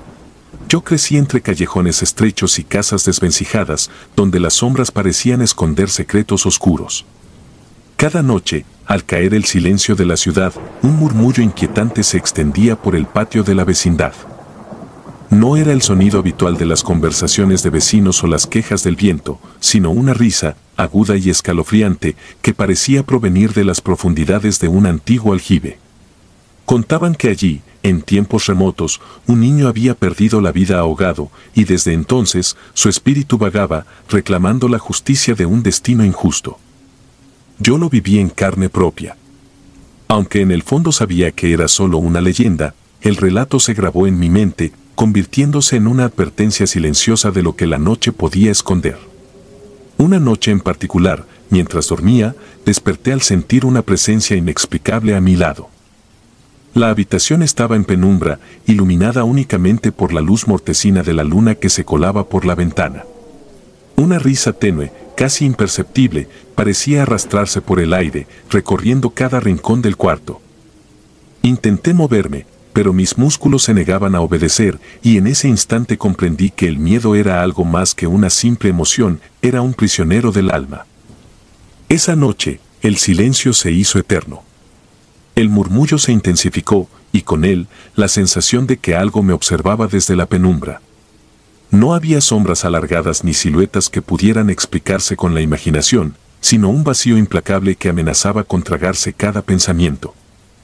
Yo crecí entre callejones estrechos y casas desvencijadas, donde las sombras parecían esconder secretos oscuros. Cada noche, al caer el silencio de la ciudad, un murmullo inquietante se extendía por el patio de la vecindad. No era el sonido habitual de las conversaciones de vecinos o las quejas del viento, sino una risa, aguda y escalofriante, que parecía provenir de las profundidades de un antiguo aljibe. Contaban que allí, en tiempos remotos, un niño había perdido la vida ahogado, y desde entonces su espíritu vagaba, reclamando la justicia de un destino injusto. Yo lo viví en carne propia. Aunque en el fondo sabía que era solo una leyenda, el relato se grabó en mi mente, convirtiéndose en una advertencia silenciosa de lo que la noche podía esconder. Una noche en particular, mientras dormía, desperté al sentir una presencia inexplicable a mi lado. La habitación estaba en penumbra, iluminada únicamente por la luz mortecina de la luna que se colaba por la ventana. Una risa tenue, casi imperceptible, parecía arrastrarse por el aire, recorriendo cada rincón del cuarto. Intenté moverme, pero mis músculos se negaban a obedecer, y en ese instante comprendí que el miedo era algo más que una simple emoción, era un prisionero del alma. Esa noche, el silencio se hizo eterno. El murmullo se intensificó, y con él, la sensación de que algo me observaba desde la penumbra. No había sombras alargadas ni siluetas que pudieran explicarse con la imaginación, sino un vacío implacable que amenazaba con tragarse cada pensamiento.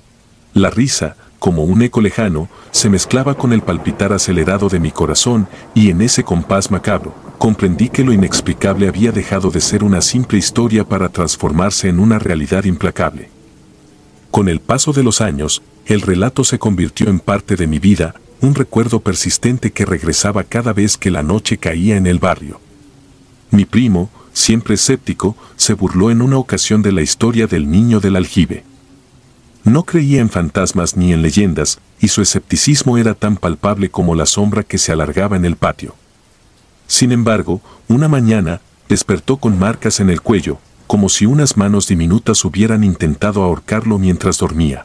La risa, como un eco lejano, se mezclaba con el palpitar acelerado de mi corazón, y en ese compás macabro, comprendí que lo inexplicable había dejado de ser una simple historia para transformarse en una realidad implacable. Con el paso de los años, el relato se convirtió en parte de mi vida, un recuerdo persistente que regresaba cada vez que la noche caía en el barrio. Mi primo, siempre escéptico, se burló en una ocasión de la historia del niño del aljibe. No creía en fantasmas ni en leyendas, y su escepticismo era tan palpable como la sombra que se alargaba en el patio. Sin embargo, una mañana, despertó con marcas en el cuello, como si unas manos diminutas hubieran intentado ahorcarlo mientras dormía.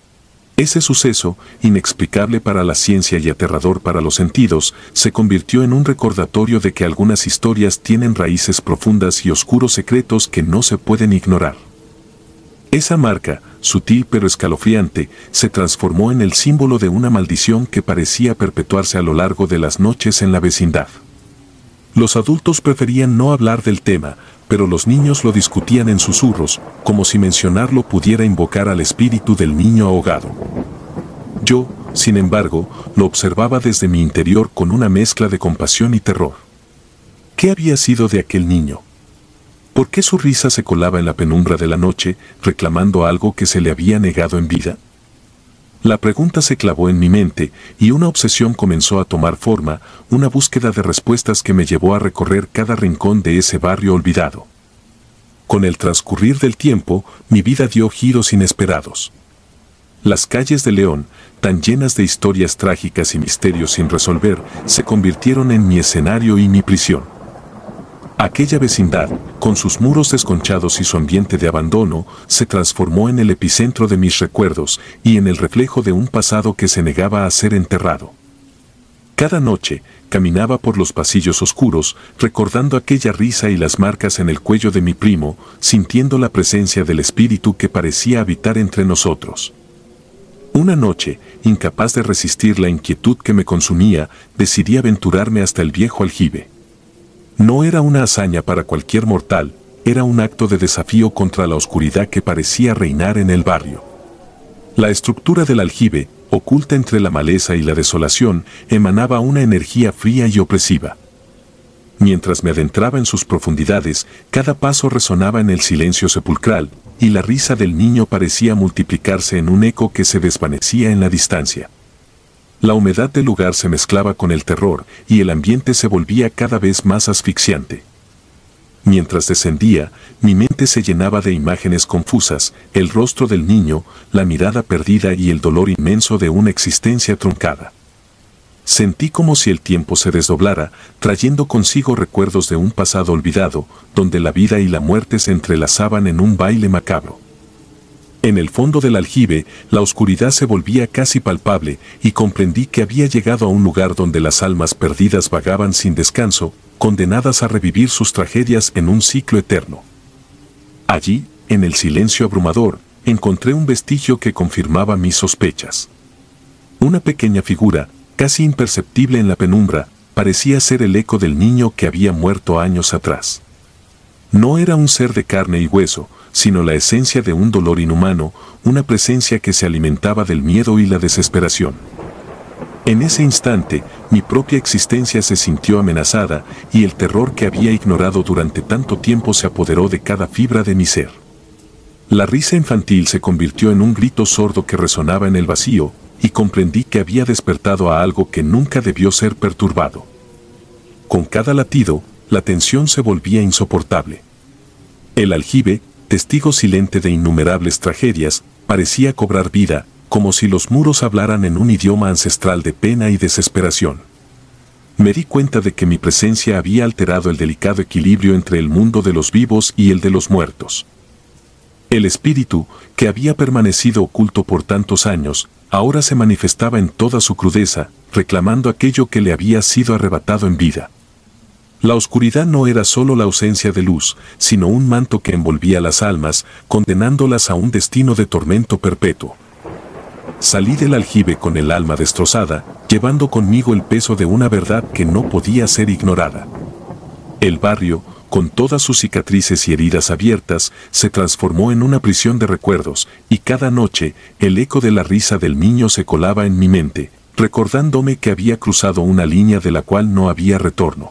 Ese suceso, inexplicable para la ciencia y aterrador para los sentidos, se convirtió en un recordatorio de que algunas historias tienen raíces profundas y oscuros secretos que no se pueden ignorar. Esa marca, sutil pero escalofriante, se transformó en el símbolo de una maldición que parecía perpetuarse a lo largo de las noches en la vecindad. Los adultos preferían no hablar del tema, pero los niños lo discutían en susurros, como si mencionarlo pudiera invocar al espíritu del niño ahogado. Yo, sin embargo, lo observaba desde mi interior con una mezcla de compasión y terror. ¿Qué había sido de aquel niño? ¿Por qué su risa se colaba en la penumbra de la noche, reclamando algo que se le había negado en vida? La pregunta se clavó en mi mente, y una obsesión comenzó a tomar forma, una búsqueda de respuestas que me llevó a recorrer cada rincón de ese barrio olvidado. Con el transcurrir del tiempo, mi vida dio giros inesperados. Las calles de León, tan llenas de historias trágicas y misterios sin resolver, se convirtieron en mi escenario y mi prisión. Aquella vecindad, con sus muros desconchados y su ambiente de abandono, se transformó en el epicentro de mis recuerdos y en el reflejo de un pasado que se negaba a ser enterrado. Cada noche, caminaba por los pasillos oscuros, recordando aquella risa y las marcas en el cuello de mi primo, sintiendo la presencia del espíritu que parecía habitar entre nosotros. Una noche, incapaz de resistir la inquietud que me consumía, decidí aventurarme hasta el viejo aljibe. No era una hazaña para cualquier mortal, era un acto de desafío contra la oscuridad que parecía reinar en el barrio. La estructura del aljibe, oculta entre la maleza y la desolación, emanaba una energía fría y opresiva. Mientras me adentraba en sus profundidades, cada paso resonaba en el silencio sepulcral, y la risa del niño parecía multiplicarse en un eco que se desvanecía en la distancia. La humedad del lugar se mezclaba con el terror, y el ambiente se volvía cada vez más asfixiante. Mientras descendía, mi mente se llenaba de imágenes confusas, el rostro del niño, la mirada perdida y el dolor inmenso de una existencia truncada. Sentí como si el tiempo se desdoblara, trayendo consigo recuerdos de un pasado olvidado, donde la vida y la muerte se entrelazaban en un baile macabro. En el fondo del aljibe, la oscuridad se volvía casi palpable, y comprendí que había llegado a un lugar donde las almas perdidas vagaban sin descanso, condenadas a revivir sus tragedias en un ciclo eterno. Allí, en el silencio abrumador, encontré un vestigio que confirmaba mis sospechas. Una pequeña figura, casi imperceptible en la penumbra, parecía ser el eco del niño que había muerto años atrás. No era un ser de carne y hueso, sino la esencia de un dolor inhumano, una presencia que se alimentaba del miedo y la desesperación. En ese instante, mi propia existencia se sintió amenazada, y el terror que había ignorado durante tanto tiempo se apoderó de cada fibra de mi ser. La risa infantil se convirtió en un grito sordo que resonaba en el vacío, y comprendí que había despertado a algo que nunca debió ser perturbado. Con cada latido, la tensión se volvía insoportable. El aljibe, testigo silente de innumerables tragedias, parecía cobrar vida, como si los muros hablaran en un idioma ancestral de pena y desesperación. Me di cuenta de que mi presencia había alterado el delicado equilibrio entre el mundo de los vivos y el de los muertos. El espíritu, que había permanecido oculto por tantos años, ahora se manifestaba en toda su crudeza, reclamando aquello que le había sido arrebatado en vida. La oscuridad no era solo la ausencia de luz, sino un manto que envolvía las almas, condenándolas a un destino de tormento perpetuo. Salí del aljibe con el alma destrozada, llevando conmigo el peso de una verdad que no podía ser ignorada. El barrio, con todas sus cicatrices y heridas abiertas, se transformó en una prisión de recuerdos, y cada noche, el eco de la risa del niño se colaba en mi mente, recordándome que había cruzado una línea de la cual no había retorno.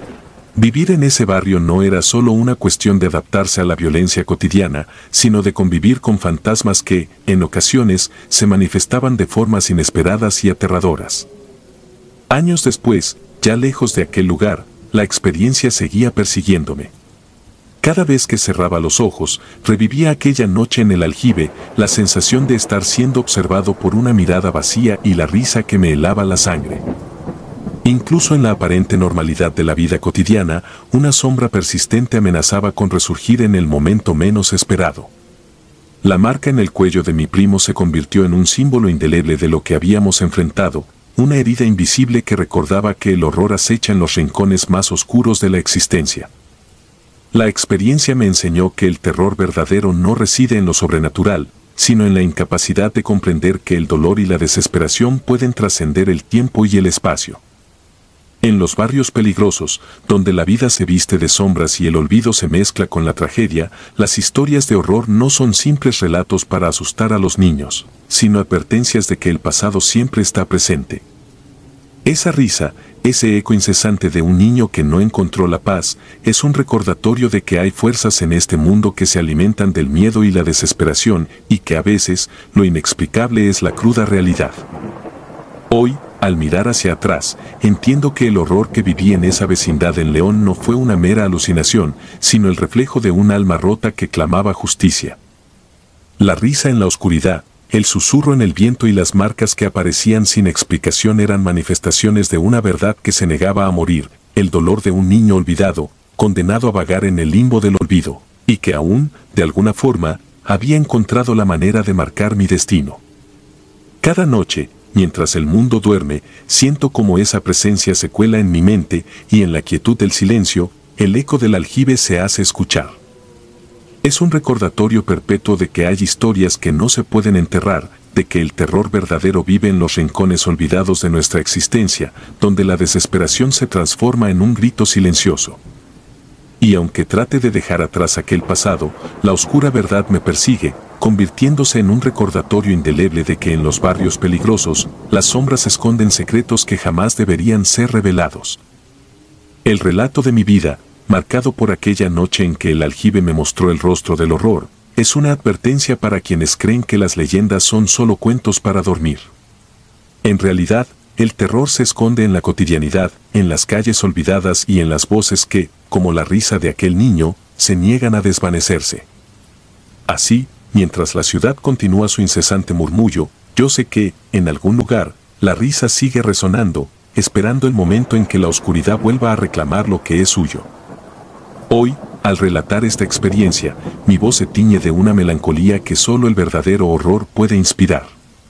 Vivir en ese barrio no era solo una cuestión de adaptarse a la violencia cotidiana, sino de convivir con fantasmas que, en ocasiones, se manifestaban de formas inesperadas y aterradoras. Años después, ya lejos de aquel lugar, la experiencia seguía persiguiéndome. Cada vez que cerraba los ojos, revivía aquella noche en el aljibe, la sensación de estar siendo observado por una mirada vacía y la risa que me helaba la sangre. Incluso en la aparente normalidad de la vida cotidiana, una sombra persistente amenazaba con resurgir en el momento menos esperado. La marca en el cuello de mi primo se convirtió en un símbolo indeleble de lo que habíamos enfrentado, una herida invisible que recordaba que el horror acecha en los rincones más oscuros de la existencia. La experiencia me enseñó que el terror verdadero no reside en lo sobrenatural, sino en la incapacidad de comprender que el dolor y la desesperación pueden trascender el tiempo y el espacio. En los barrios peligrosos, donde la vida se viste de sombras y el olvido se mezcla con la tragedia, las historias de horror no son simples relatos para asustar a los niños, sino advertencias de que el pasado siempre está presente. Esa risa, ese eco incesante de un niño que no encontró la paz, es un recordatorio de que hay fuerzas en este mundo que se alimentan del miedo y la desesperación, y que a veces, lo inexplicable es la cruda realidad. Hoy, al mirar hacia atrás, entiendo que el horror que viví en esa vecindad en León no fue una mera alucinación, sino el reflejo de un alma rota que clamaba justicia. La risa en la oscuridad, el susurro en el viento y las marcas que aparecían sin explicación eran manifestaciones de una verdad que se negaba a morir, el dolor de un niño olvidado, condenado a vagar en el limbo del olvido, y que aún, de alguna forma, había encontrado la manera de marcar mi destino. Cada noche, mientras el mundo duerme, siento como esa presencia se cuela en mi mente y en la quietud del silencio, el eco del aljibe se hace escuchar. Es un recordatorio perpetuo de que hay historias que no se pueden enterrar, de que el terror verdadero vive en los rincones olvidados de nuestra existencia, donde la desesperación se transforma en un grito silencioso. Y aunque trate de dejar atrás aquel pasado, la oscura verdad me persigue, convirtiéndose en un recordatorio indeleble de que en los barrios peligrosos, las sombras esconden secretos que jamás deberían ser revelados. El relato de mi vida, marcado por aquella noche en que el aljibe me mostró el rostro del horror, es una advertencia para quienes creen que las leyendas son solo cuentos para dormir. En realidad, el terror se esconde en la cotidianidad, en las calles olvidadas y en las voces que, como la risa de aquel niño, se niegan a desvanecerse. Así, mientras la ciudad continúa su incesante murmullo, yo sé que, en algún lugar, la risa sigue resonando, esperando el momento en que la oscuridad vuelva a reclamar lo que es suyo. Hoy, al relatar esta experiencia, mi voz se tiñe de una melancolía que solo el verdadero horror puede inspirar.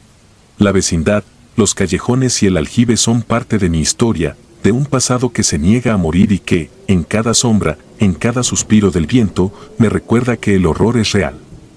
La vecindad, los callejones y el aljibe son parte de mi historia, de un pasado que se niega a morir y que, en cada sombra, en cada suspiro del viento, me recuerda que el horror es real.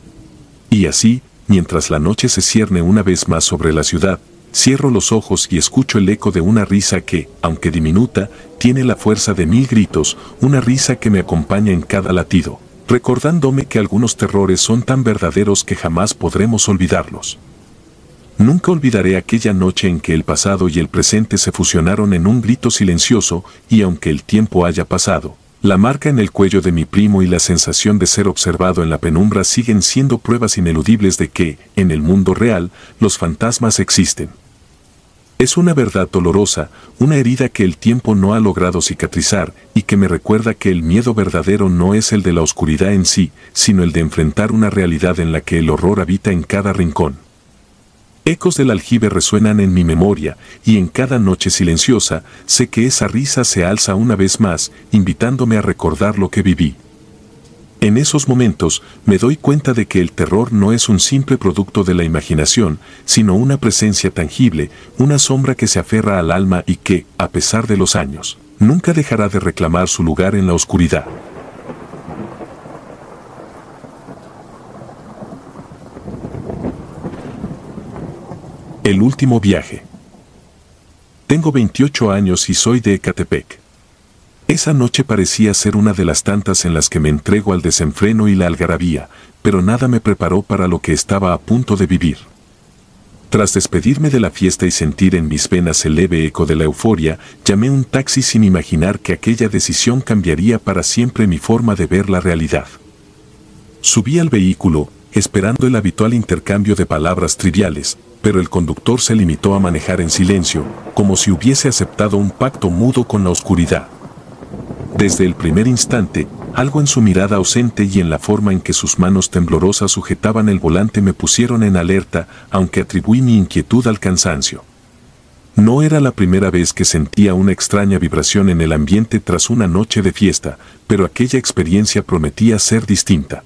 Y así, mientras la noche se cierne una vez más sobre la ciudad, cierro los ojos y escucho el eco de una risa que, aunque diminuta, tiene la fuerza de 1000 gritos, una risa que me acompaña en cada latido, recordándome que algunos terrores son tan verdaderos que jamás podremos olvidarlos. Nunca olvidaré aquella noche en que el pasado y el presente se fusionaron en un grito silencioso, y aunque el tiempo haya pasado, la marca en el cuello de mi primo y la sensación de ser observado en la penumbra siguen siendo pruebas ineludibles de que, en el mundo real, los fantasmas existen. Es una verdad dolorosa, una herida que el tiempo no ha logrado cicatrizar y que me recuerda que el miedo verdadero no es el de la oscuridad en sí, sino el de enfrentar una realidad en la que el horror habita en cada rincón. Ecos del aljibe resuenan en mi memoria, y en cada noche silenciosa, sé que esa risa se alza una vez más, invitándome a recordar lo que viví. En esos momentos, me doy cuenta de que el terror no es un simple producto de la imaginación, sino una presencia tangible, una sombra que se aferra al alma y que, a pesar de los años, nunca dejará de reclamar su lugar en la oscuridad. El último viaje. Tengo 28 años y soy de Ecatepec. Esa noche parecía ser una de las tantas en las que me entrego al desenfreno y la algarabía, pero nada me preparó para lo que estaba a punto de vivir. Tras despedirme de la fiesta y sentir en mis venas el leve eco de la euforia, llamé un taxi sin imaginar que aquella decisión cambiaría para siempre mi forma de ver la realidad. Subí al vehículo, esperando el habitual intercambio de palabras triviales, pero el conductor se limitó a manejar en silencio, como si hubiese aceptado un pacto mudo con la oscuridad. Desde el primer instante, algo en su mirada ausente y en la forma en que sus manos temblorosas sujetaban el volante me pusieron en alerta, aunque atribuí mi inquietud al cansancio. No era la primera vez que sentía una extraña vibración en el ambiente tras una noche de fiesta, pero aquella experiencia prometía ser distinta.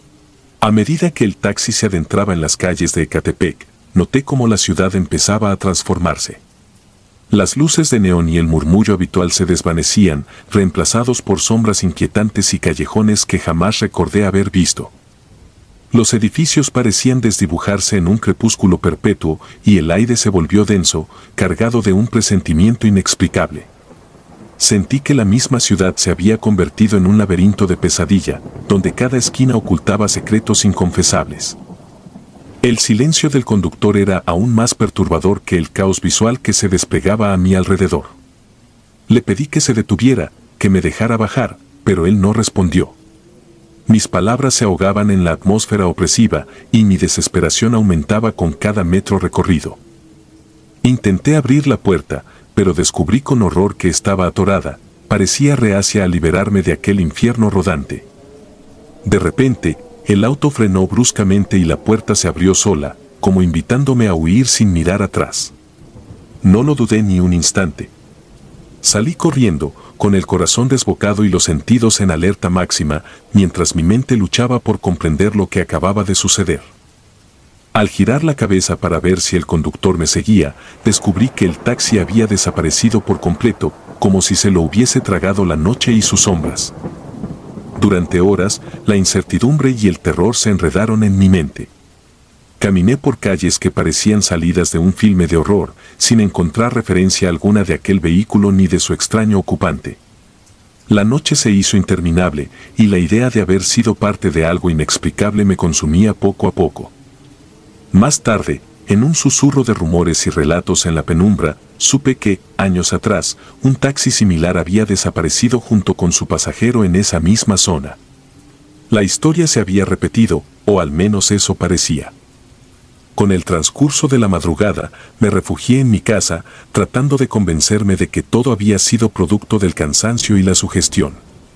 A medida que el taxi se adentraba en las calles de Ecatepec, noté cómo la ciudad empezaba a transformarse. Las luces de neón y el murmullo habitual se desvanecían, reemplazados por sombras inquietantes y callejones que jamás recordé haber visto. Los edificios parecían desdibujarse en un crepúsculo perpetuo y el aire se volvió denso, cargado de un presentimiento inexplicable. Sentí que la misma ciudad se había convertido en un laberinto de pesadilla, donde cada esquina ocultaba secretos inconfesables. El silencio del conductor era aún más perturbador que el caos visual que se desplegaba a mi alrededor. Le pedí que se detuviera, que me dejara bajar, pero él no respondió. Mis palabras se ahogaban en la atmósfera opresiva y mi desesperación aumentaba con cada metro recorrido. Intenté abrir la puerta, pero descubrí con horror que estaba atorada, parecía reacia a liberarme de aquel infierno rodante. De repente, el auto frenó bruscamente y la puerta se abrió sola, como invitándome a huir sin mirar atrás. No lo dudé ni un instante. Salí corriendo, con el corazón desbocado y los sentidos en alerta máxima, mientras mi mente luchaba por comprender lo que acababa de suceder. Al girar la cabeza para ver si el conductor me seguía, descubrí que el taxi había desaparecido por completo, como si se lo hubiese tragado la noche y sus sombras. Durante horas, la incertidumbre y el terror se enredaron en mi mente. Caminé por calles que parecían salidas de un filme de horror, sin encontrar referencia alguna de aquel vehículo ni de su extraño ocupante. La noche se hizo interminable, y la idea de haber sido parte de algo inexplicable me consumía poco a poco. Más tarde, en un susurro de rumores y relatos en la penumbra, supe que, años atrás, un taxi similar había desaparecido junto con su pasajero en esa misma zona. La historia se había repetido, o al menos eso parecía. Con el transcurso de la madrugada, me refugié en mi casa, tratando de convencerme de que todo había sido producto del cansancio y la sugestión.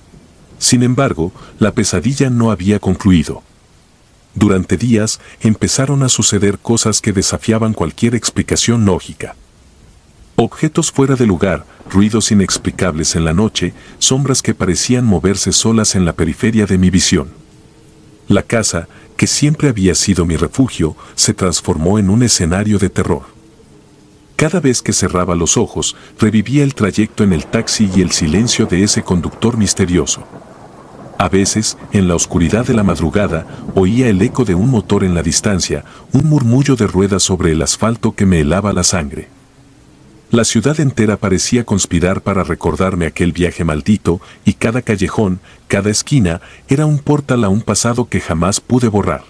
Sin embargo, la pesadilla no había concluido. Durante días, empezaron a suceder cosas que desafiaban cualquier explicación lógica. Objetos fuera de lugar, ruidos inexplicables en la noche, sombras que parecían moverse solas en la periferia de mi visión. La casa, que siempre había sido mi refugio, se transformó en un escenario de terror. Cada vez que cerraba los ojos, revivía el trayecto en el taxi y el silencio de ese conductor misterioso. A veces, en la oscuridad de la madrugada, oía el eco de un motor en la distancia, un murmullo de ruedas sobre el asfalto que me helaba la sangre. La ciudad entera parecía conspirar para recordarme aquel viaje maldito, y cada callejón, cada esquina, era un portal a un pasado que jamás pude borrar.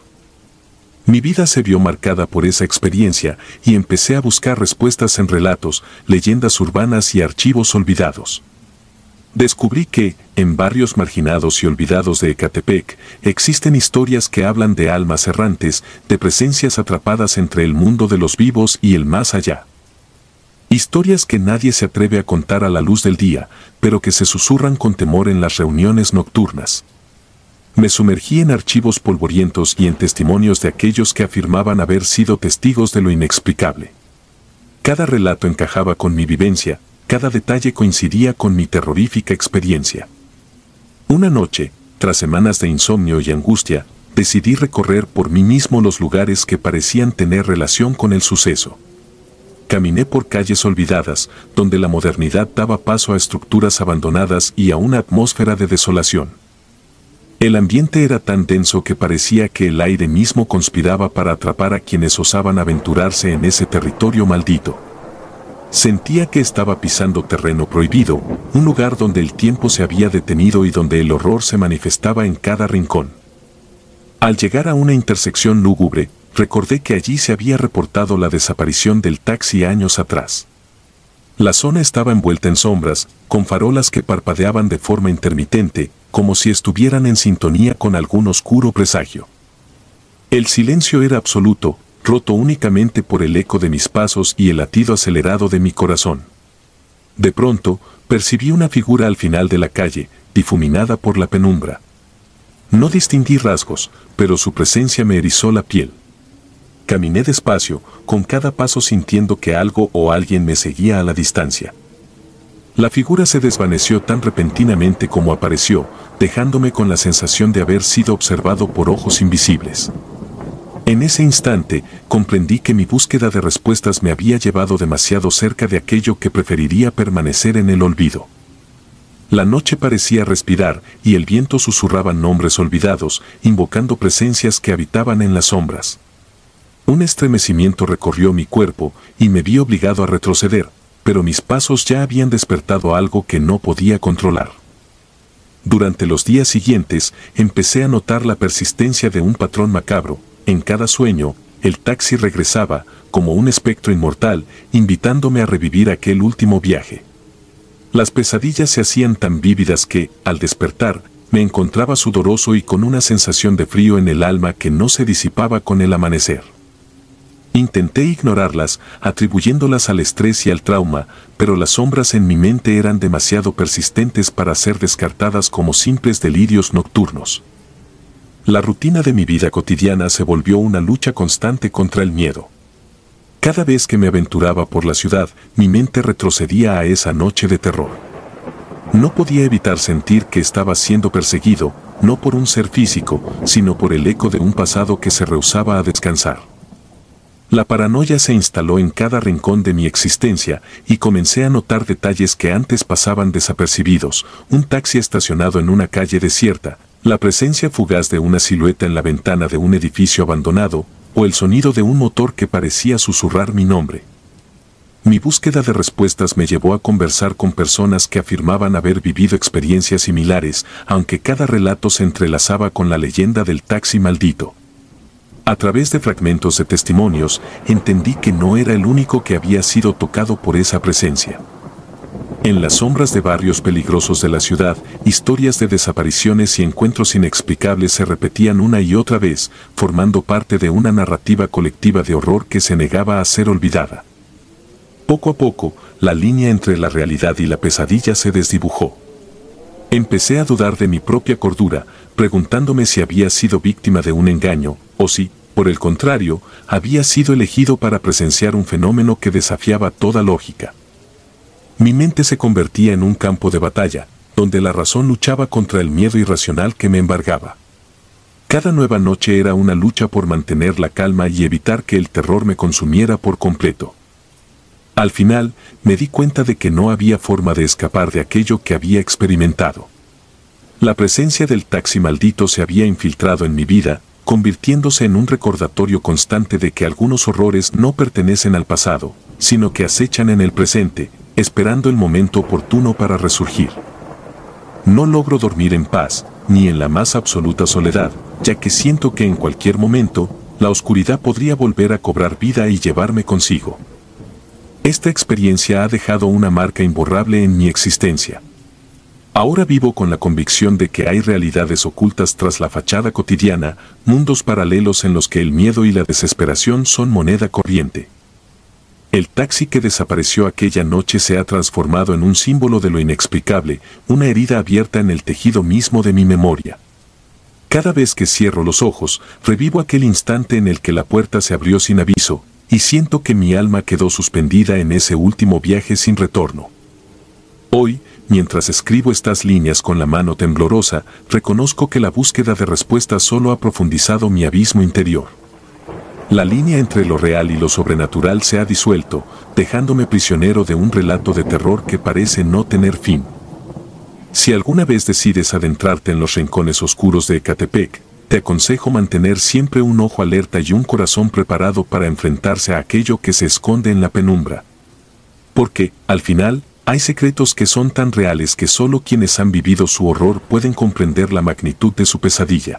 Mi vida se vio marcada por esa experiencia, y empecé a buscar respuestas en relatos, leyendas urbanas y archivos olvidados. Descubrí que, en barrios marginados y olvidados de Ecatepec, existen historias que hablan de almas errantes, de presencias atrapadas entre el mundo de los vivos y el más allá. Historias que nadie se atreve a contar a la luz del día, pero que se susurran con temor en las reuniones nocturnas. Me sumergí en archivos polvorientos y en testimonios de aquellos que afirmaban haber sido testigos de lo inexplicable. Cada relato encajaba con mi vivencia, cada detalle coincidía con mi terrorífica experiencia. Una noche, tras semanas de insomnio y angustia, decidí recorrer por mí mismo los lugares que parecían tener relación con el suceso. Caminé por calles olvidadas, donde la modernidad daba paso a estructuras abandonadas y a una atmósfera de desolación. El ambiente era tan denso que parecía que el aire mismo conspiraba para atrapar a quienes osaban aventurarse en ese territorio maldito. Sentía que estaba pisando terreno prohibido, un lugar donde el tiempo se había detenido y donde el horror se manifestaba en cada rincón. Al llegar a una intersección lúgubre, recordé que allí se había reportado la desaparición del taxi años atrás. La zona estaba envuelta en sombras, con farolas que parpadeaban de forma intermitente, como si estuvieran en sintonía con algún oscuro presagio. El silencio era absoluto, roto únicamente por el eco de mis pasos y el latido acelerado de mi corazón. De pronto, percibí una figura al final de la calle, difuminada por la penumbra. No distinguí rasgos, pero su presencia me erizó la piel. Caminé despacio, con cada paso sintiendo que algo o alguien me seguía a la distancia. La figura se desvaneció tan repentinamente como apareció, dejándome con la sensación de haber sido observado por ojos invisibles. En ese instante, comprendí que mi búsqueda de respuestas me había llevado demasiado cerca de aquello que preferiría permanecer en el olvido. La noche parecía respirar, y el viento susurraba nombres olvidados, invocando presencias que habitaban en las sombras. Un estremecimiento recorrió mi cuerpo, y me vi obligado a retroceder, pero mis pasos ya habían despertado algo que no podía controlar. Durante los días siguientes, empecé a notar la persistencia de un patrón macabro. En cada sueño, el taxi regresaba, como un espectro inmortal, invitándome a revivir aquel último viaje. Las pesadillas se hacían tan vívidas que, al despertar, me encontraba sudoroso y con una sensación de frío en el alma que no se disipaba con el amanecer. Intenté ignorarlas, atribuyéndolas al estrés y al trauma, pero las sombras en mi mente eran demasiado persistentes para ser descartadas como simples delirios nocturnos. La rutina de mi vida cotidiana se volvió una lucha constante contra el miedo. Cada vez que me aventuraba por la ciudad, mi mente retrocedía a esa noche de terror. No podía evitar sentir que estaba siendo perseguido, no por un ser físico, sino por el eco de un pasado que se rehusaba a descansar. La paranoia se instaló en cada rincón de mi existencia y comencé a notar detalles que antes pasaban desapercibidos: un taxi estacionado en una calle desierta, la presencia fugaz de una silueta en la ventana de un edificio abandonado, o el sonido de un motor que parecía susurrar mi nombre. Mi búsqueda de respuestas me llevó a conversar con personas que afirmaban haber vivido experiencias similares, aunque cada relato se entrelazaba con la leyenda del taxi maldito. A través de fragmentos de testimonios, entendí que no era el único que había sido tocado por esa presencia. En las sombras de barrios peligrosos de la ciudad, historias de desapariciones y encuentros inexplicables se repetían una y otra vez, formando parte de una narrativa colectiva de horror que se negaba a ser olvidada. Poco a poco, la línea entre la realidad y la pesadilla se desdibujó. Empecé a dudar de mi propia cordura, preguntándome si había sido víctima de un engaño, o si, por el contrario, había sido elegido para presenciar un fenómeno que desafiaba toda lógica. Mi mente se convertía en un campo de batalla, donde la razón luchaba contra el miedo irracional que me embargaba. Cada nueva noche era una lucha por mantener la calma y evitar que el terror me consumiera por completo. Al final, me di cuenta de que no había forma de escapar de aquello que había experimentado. La presencia del taxi maldito se había infiltrado en mi vida, convirtiéndose en un recordatorio constante de que algunos horrores no pertenecen al pasado, sino que acechan en el presente, esperando el momento oportuno para resurgir. No logro dormir en paz, ni en la más absoluta soledad, ya que siento que en cualquier momento, la oscuridad podría volver a cobrar vida y llevarme consigo. Esta experiencia ha dejado una marca imborrable en mi existencia. Ahora vivo con la convicción de que hay realidades ocultas tras la fachada cotidiana, mundos paralelos en los que el miedo y la desesperación son moneda corriente. El taxi que desapareció aquella noche se ha transformado en un símbolo de lo inexplicable, una herida abierta en el tejido mismo de mi memoria. Cada vez que cierro los ojos, revivo aquel instante en el que la puerta se abrió sin aviso, y siento que mi alma quedó suspendida en ese último viaje sin retorno. Hoy, mientras escribo estas líneas con la mano temblorosa, reconozco que la búsqueda de respuestas solo ha profundizado mi abismo interior. La línea entre lo real y lo sobrenatural se ha disuelto, dejándome prisionero de un relato de terror que parece no tener fin. Si alguna vez decides adentrarte en los rincones oscuros de Ecatepec, te aconsejo mantener siempre un ojo alerta y un corazón preparado para enfrentarse a aquello que se esconde en la penumbra. Porque, al final, hay secretos que son tan reales que solo quienes han vivido su horror pueden comprender la magnitud de su pesadilla.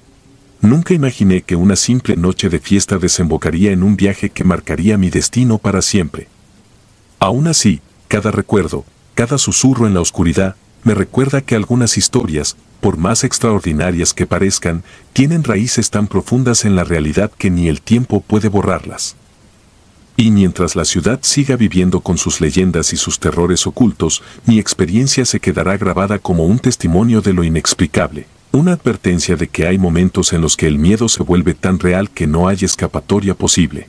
Nunca imaginé que una simple noche de fiesta desembocaría en un viaje que marcaría mi destino para siempre. Aún así, cada recuerdo, cada susurro en la oscuridad, me recuerda que algunas historias, por más extraordinarias que parezcan, tienen raíces tan profundas en la realidad que ni el tiempo puede borrarlas. Y mientras la ciudad siga viviendo con sus leyendas y sus terrores ocultos, mi experiencia se quedará grabada como un testimonio de lo inexplicable, una advertencia de que hay momentos en los que el miedo se vuelve tan real que no hay escapatoria posible.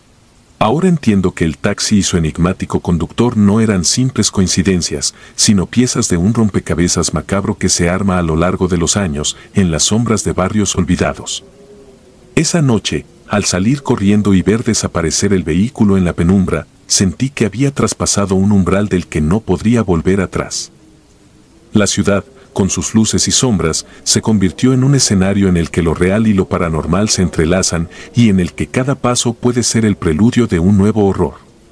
Ahora entiendo que el taxi y su enigmático conductor no eran simples coincidencias, sino piezas de un rompecabezas macabro que se arma a lo largo de los años en las sombras de barrios olvidados. Esa noche, al salir corriendo y ver desaparecer el vehículo en la penumbra, sentí que había traspasado un umbral del que no podría volver atrás. La ciudad, con sus luces y sombras, se convirtió en un escenario en el que lo real y lo paranormal se entrelazan y en el que cada paso puede ser el preludio de un nuevo horror.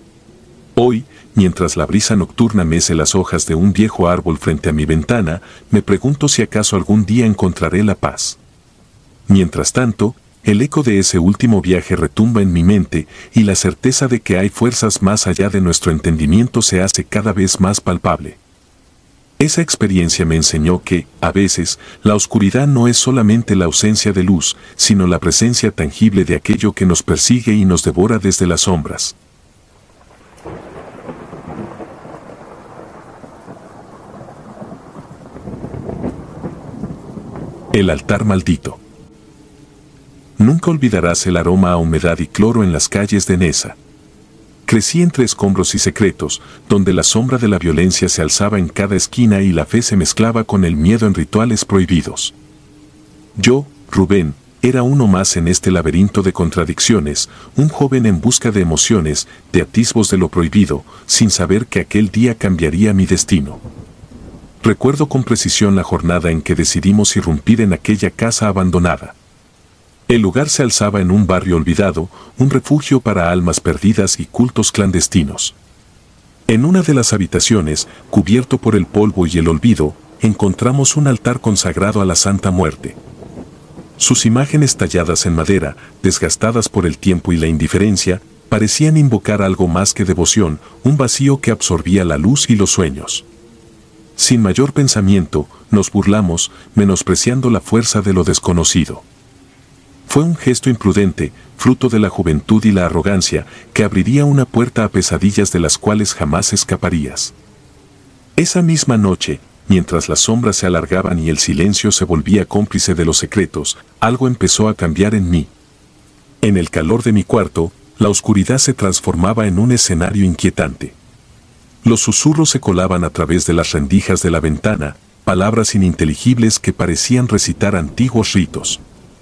Hoy, mientras la brisa nocturna mece las hojas de un viejo árbol frente a mi ventana, me pregunto si acaso algún día encontraré la paz. Mientras tanto, el eco de ese último viaje retumba en mi mente y la certeza de que hay fuerzas más allá de nuestro entendimiento se hace cada vez más palpable. Esa experiencia me enseñó que, a veces, la oscuridad no es solamente la ausencia de luz, sino la presencia tangible de aquello que nos persigue y nos devora desde las sombras. El altar maldito. Nunca olvidarás el aroma a humedad y cloro en las calles de Neza. Crecí entre escombros y secretos, donde la sombra de la violencia se alzaba en cada esquina y la fe se mezclaba con el miedo en rituales prohibidos. Yo, Rubén, era uno más en este laberinto de contradicciones, un joven en busca de emociones, de atisbos de lo prohibido, sin saber que aquel día cambiaría mi destino. Recuerdo con precisión la jornada en que decidimos irrumpir en aquella casa abandonada. El lugar se alzaba en un barrio olvidado, un refugio para almas perdidas y cultos clandestinos. En una de las habitaciones, cubierto por el polvo y el olvido, encontramos un altar consagrado a la Santa Muerte. Sus imágenes talladas en madera, desgastadas por el tiempo y la indiferencia, parecían invocar algo más que devoción, un vacío que absorbía la luz y los sueños. Sin mayor pensamiento, nos burlamos, menospreciando la fuerza de lo desconocido. Fue un gesto imprudente, fruto de la juventud y la arrogancia, que abriría una puerta a pesadillas de las cuales jamás escaparías. Esa misma noche, mientras las sombras se alargaban y el silencio se volvía cómplice de los secretos, algo empezó a cambiar en mí. En el calor de mi cuarto, la oscuridad se transformaba en un escenario inquietante. Los susurros se colaban a través de las rendijas de la ventana, palabras ininteligibles que parecían recitar antiguos ritos.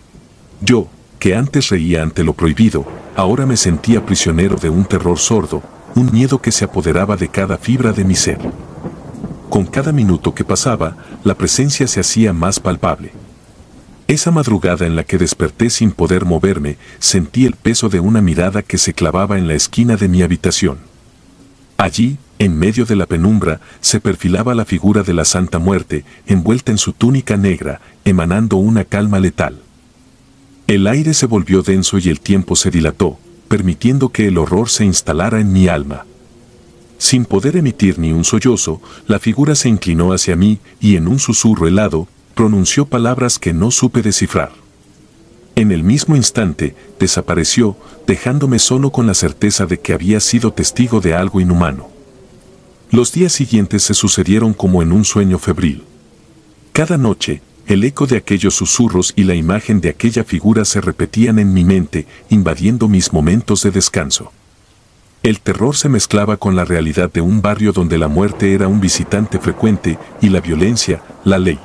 Yo, que antes reía ante lo prohibido, ahora me sentía prisionero de un terror sordo, un miedo que se apoderaba de cada fibra de mi ser. Con cada minuto que pasaba, la presencia se hacía más palpable. Esa madrugada en la que desperté sin poder moverme, sentí el peso de una mirada que se clavaba en la esquina de mi habitación. Allí, en medio de la penumbra, se perfilaba la figura de la Santa Muerte, envuelta en su túnica negra, emanando una calma letal. El aire se volvió denso y el tiempo se dilató, permitiendo que el horror se instalara en mi alma. Sin poder emitir ni un sollozo, la figura se inclinó hacia mí y en un susurro helado, pronunció palabras que no supe descifrar. En el mismo instante, desapareció, dejándome solo con la certeza de que había sido testigo de algo inhumano. Los días siguientes se sucedieron como en un sueño febril. Cada noche, el eco de aquellos susurros y la imagen de aquella figura se repetían en mi mente, invadiendo mis momentos de descanso. El terror se mezclaba con la realidad de un barrio donde la muerte era un visitante frecuente y la violencia, la ley.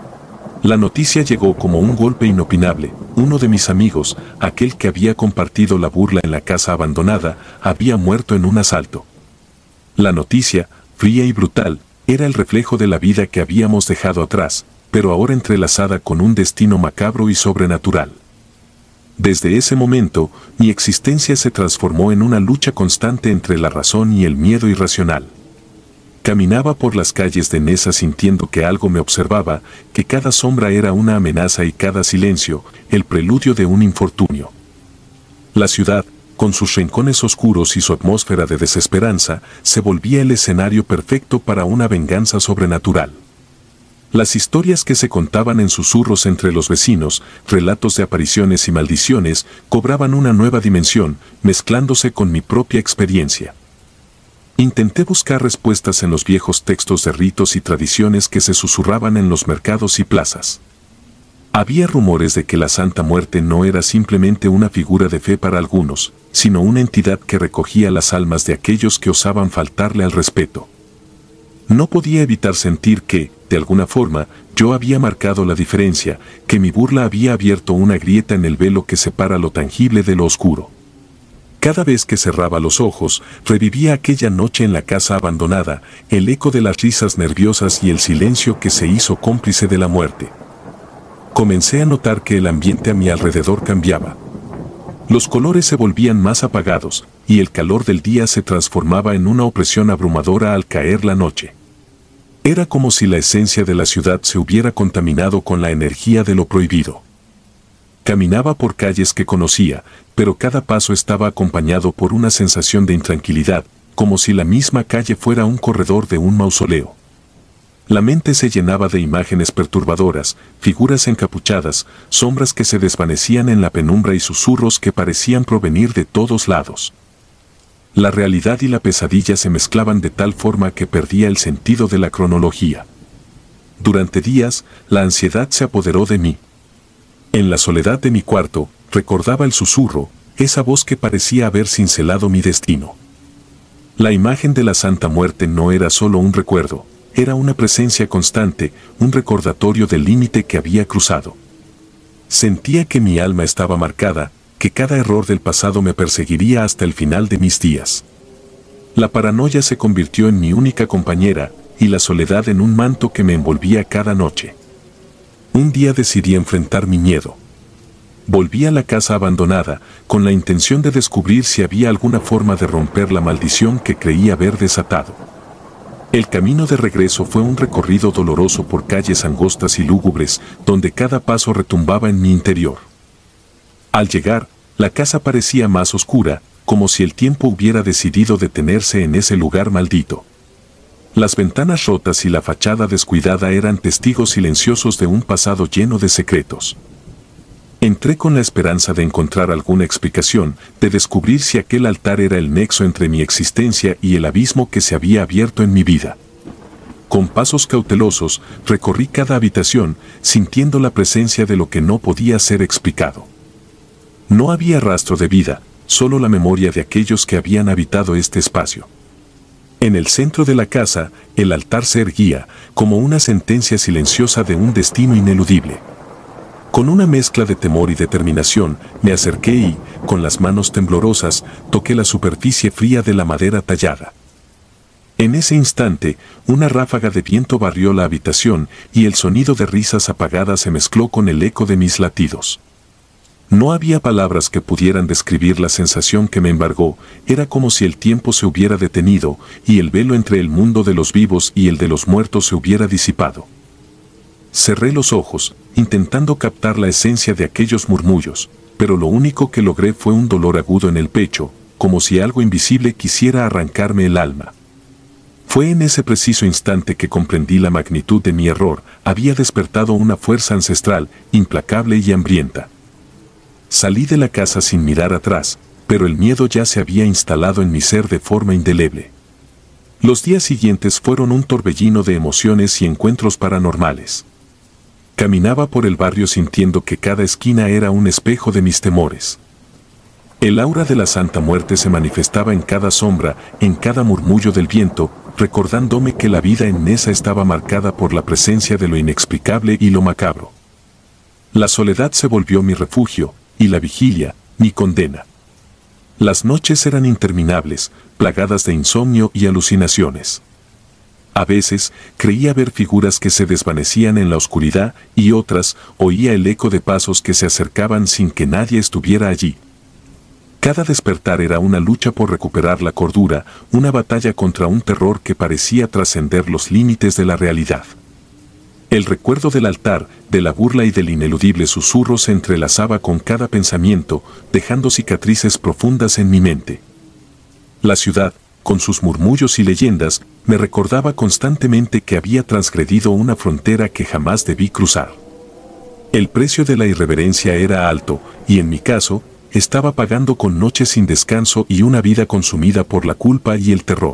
La noticia llegó como un golpe inopinable. Uno de mis amigos, aquel que había compartido la burla en la casa abandonada, había muerto en un asalto. La noticia, fría y brutal, era el reflejo de la vida que habíamos dejado atrás, pero ahora entrelazada con un destino macabro y sobrenatural. Desde ese momento, mi existencia se transformó en una lucha constante entre la razón y el miedo irracional. Caminaba por las calles de Neza sintiendo que algo me observaba, que cada sombra era una amenaza y cada silencio, el preludio de un infortunio. La ciudad, con sus rincones oscuros y su atmósfera de desesperanza, se volvía el escenario perfecto para una venganza sobrenatural. Las historias que se contaban en susurros entre los vecinos, relatos de apariciones y maldiciones, cobraban una nueva dimensión, mezclándose con mi propia experiencia. Intenté buscar respuestas en los viejos textos de ritos y tradiciones que se susurraban en los mercados y plazas. Había rumores de que la Santa Muerte no era simplemente una figura de fe para algunos, sino una entidad que recogía las almas de aquellos que osaban faltarle al respeto. No podía evitar sentir que, de alguna forma, yo había marcado la diferencia, que mi burla había abierto una grieta en el velo que separa lo tangible de lo oscuro. Cada vez que cerraba los ojos, revivía aquella noche en la casa abandonada, el eco de las risas nerviosas y el silencio que se hizo cómplice de la muerte. Comencé a notar que el ambiente a mi alrededor cambiaba. Los colores se volvían más apagados, y el calor del día se transformaba en una opresión abrumadora al caer la noche. Era como si la esencia de la ciudad se hubiera contaminado con la energía de lo prohibido. Caminaba por calles que conocía, pero cada paso estaba acompañado por una sensación de intranquilidad, como si la misma calle fuera un corredor de un mausoleo. La mente se llenaba de imágenes perturbadoras, figuras encapuchadas, sombras que se desvanecían en la penumbra y susurros que parecían provenir de todos lados. La realidad y la pesadilla se mezclaban de tal forma que perdía el sentido de la cronología. Durante días, la ansiedad se apoderó de mí. En la soledad de mi cuarto, recordaba el susurro, esa voz que parecía haber cincelado mi destino. La imagen de la Santa Muerte no era solo un recuerdo, era una presencia constante, un recordatorio del límite que había cruzado. Sentía que mi alma estaba marcada, que cada error del pasado me perseguiría hasta el final de mis días. La paranoia se convirtió en mi única compañera, y la soledad en un manto que me envolvía cada noche. Un día decidí enfrentar mi miedo. Volví a la casa abandonada, con la intención de descubrir si había alguna forma de romper la maldición que creía haber desatado. El camino de regreso fue un recorrido doloroso por calles angostas y lúgubres, donde cada paso retumbaba en mi interior. Al llegar, la casa parecía más oscura, como si el tiempo hubiera decidido detenerse en ese lugar maldito. Las ventanas rotas y la fachada descuidada eran testigos silenciosos de un pasado lleno de secretos. Entré con la esperanza de encontrar alguna explicación, de descubrir si aquel altar era el nexo entre mi existencia y el abismo que se había abierto en mi vida. Con pasos cautelosos, recorrí cada habitación, sintiendo la presencia de lo que no podía ser explicado. No había rastro de vida, solo la memoria de aquellos que habían habitado este espacio. En el centro de la casa, el altar se erguía, como una sentencia silenciosa de un destino ineludible. Con una mezcla de temor y determinación, me acerqué y, con las manos temblorosas, toqué la superficie fría de la madera tallada. En ese instante, una ráfaga de viento barrió la habitación y el sonido de risas apagadas se mezcló con el eco de mis latidos. No había palabras que pudieran describir la sensación que me embargó, era como si el tiempo se hubiera detenido y el velo entre el mundo de los vivos y el de los muertos se hubiera disipado. Cerré los ojos, intentando captar la esencia de aquellos murmullos, pero lo único que logré fue un dolor agudo en el pecho, como si algo invisible quisiera arrancarme el alma. Fue en ese preciso instante que comprendí la magnitud de mi error, había despertado una fuerza ancestral, implacable y hambrienta. Salí de la casa sin mirar atrás, pero el miedo ya se había instalado en mi ser de forma indeleble. Los días siguientes fueron un torbellino de emociones y encuentros paranormales. Caminaba por el barrio sintiendo que cada esquina era un espejo de mis temores. El aura de la Santa Muerte se manifestaba en cada sombra, en cada murmullo del viento, recordándome que la vida en Nesa estaba marcada por la presencia de lo inexplicable y lo macabro. La soledad se volvió mi refugio, y la vigilia, mi condena. Las noches eran interminables, plagadas de insomnio y alucinaciones. A veces, creía ver figuras que se desvanecían en la oscuridad y otras, oía el eco de pasos que se acercaban sin que nadie estuviera allí. Cada despertar era una lucha por recuperar la cordura, una batalla contra un terror que parecía trascender los límites de la realidad. El recuerdo del altar, de la burla y del ineludible susurro se entrelazaba con cada pensamiento, dejando cicatrices profundas en mi mente. La ciudad, con sus murmullos y leyendas, me recordaba constantemente que había transgredido una frontera que jamás debí cruzar. El precio de la irreverencia era alto, y en mi caso, estaba pagando con noches sin descanso y una vida consumida por la culpa y el terror.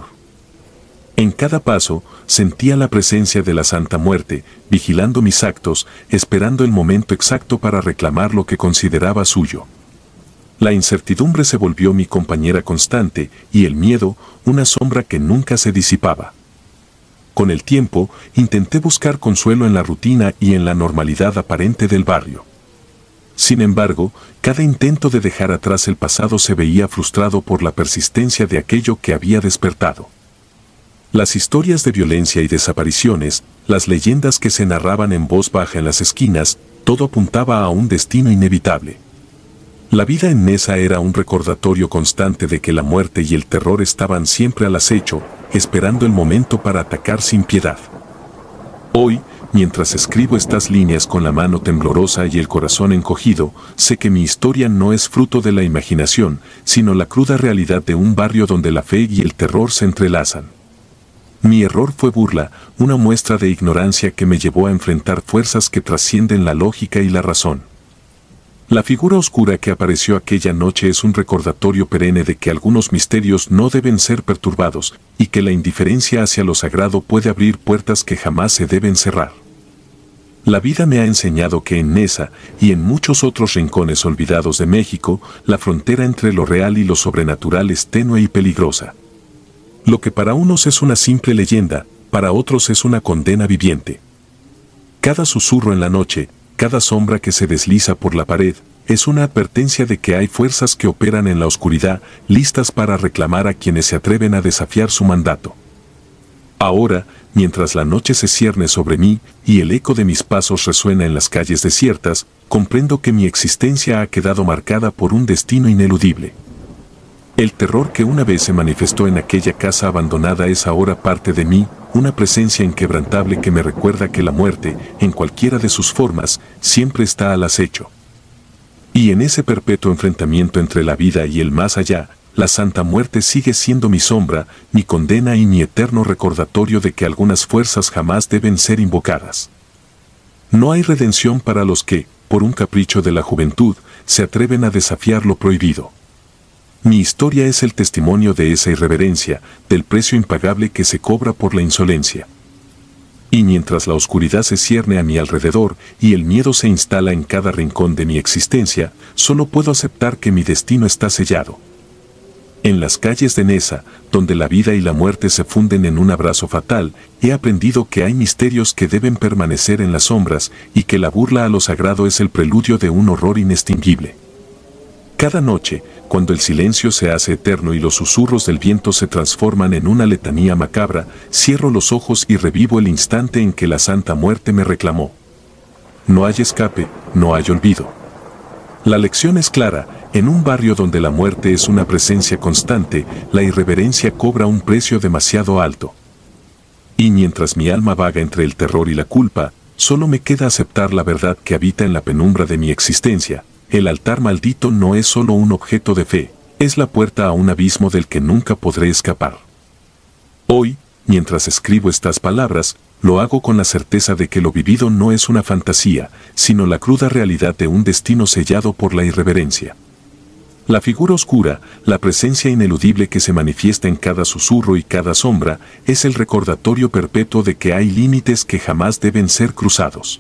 En cada paso, sentía la presencia de la Santa Muerte, vigilando mis actos, esperando el momento exacto para reclamar lo que consideraba suyo. La incertidumbre se volvió mi compañera constante, y el miedo, una sombra que nunca se disipaba. Con el tiempo, intenté buscar consuelo en la rutina y en la normalidad aparente del barrio. Sin embargo, cada intento de dejar atrás el pasado se veía frustrado por la persistencia de aquello que había despertado. Las historias de violencia y desapariciones, las leyendas que se narraban en voz baja en las esquinas, todo apuntaba a un destino inevitable. La vida en Nesa era un recordatorio constante de que la muerte y el terror estaban siempre al acecho, esperando el momento para atacar sin piedad. Hoy, mientras escribo estas líneas con la mano temblorosa y el corazón encogido, sé que mi historia no es fruto de la imaginación, sino la cruda realidad de un barrio donde la fe y el terror se entrelazan. Mi error fue burla, una muestra de ignorancia que me llevó a enfrentar fuerzas que trascienden la lógica y la razón. La figura oscura que apareció aquella noche es un recordatorio perenne de que algunos misterios no deben ser perturbados, y que la indiferencia hacia lo sagrado puede abrir puertas que jamás se deben cerrar. La vida me ha enseñado que en Nesa, y en muchos otros rincones olvidados de México, la frontera entre lo real y lo sobrenatural es tenue y peligrosa. Lo que para unos es una simple leyenda, para otros es una condena viviente. Cada susurro en la noche, cada sombra que se desliza por la pared, es una advertencia de que hay fuerzas que operan en la oscuridad, listas para reclamar a quienes se atreven a desafiar su mandato. Ahora, mientras la noche se cierne sobre mí y el eco de mis pasos resuena en las calles desiertas, comprendo que mi existencia ha quedado marcada por un destino ineludible. El terror que una vez se manifestó en aquella casa abandonada es ahora parte de mí, una presencia inquebrantable que me recuerda que la muerte, en cualquiera de sus formas, siempre está al acecho. Y en ese perpetuo enfrentamiento entre la vida y el más allá, la Santa Muerte sigue siendo mi sombra, mi condena y mi eterno recordatorio de que algunas fuerzas jamás deben ser invocadas. No hay redención para los que, por un capricho de la juventud, se atreven a desafiar lo prohibido. Mi historia es el testimonio de esa irreverencia, del precio impagable que se cobra por la insolencia. Y mientras la oscuridad se cierne a mi alrededor y el miedo se instala en cada rincón de mi existencia, solo puedo aceptar que mi destino está sellado. En las calles de Neza, donde la vida y la muerte se funden en un abrazo fatal, he aprendido que hay misterios que deben permanecer en las sombras y que la burla a lo sagrado es el preludio de un horror inextinguible. Cada noche, cuando el silencio se hace eterno y los susurros del viento se transforman en una letanía macabra, cierro los ojos y revivo el instante en que la Santa Muerte me reclamó. No hay escape, no hay olvido. La lección es clara: en un barrio donde la muerte es una presencia constante, la irreverencia cobra un precio demasiado alto. Y mientras mi alma vaga entre el terror y la culpa, solo me queda aceptar la verdad que habita en la penumbra de mi existencia. El altar maldito no es solo un objeto de fe, es la puerta a un abismo del que nunca podré escapar. Hoy, mientras escribo estas palabras, lo hago con la certeza de que lo vivido no es una fantasía, sino la cruda realidad de un destino sellado por la irreverencia. La figura oscura, la presencia ineludible que se manifiesta en cada susurro y cada sombra, es el recordatorio perpetuo de que hay límites que jamás deben ser cruzados.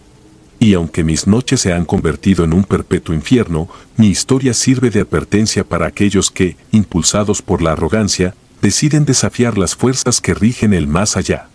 Y aunque mis noches se han convertido en un perpetuo infierno, mi historia sirve de advertencia para aquellos que, impulsados por la arrogancia, deciden desafiar las fuerzas que rigen el más allá.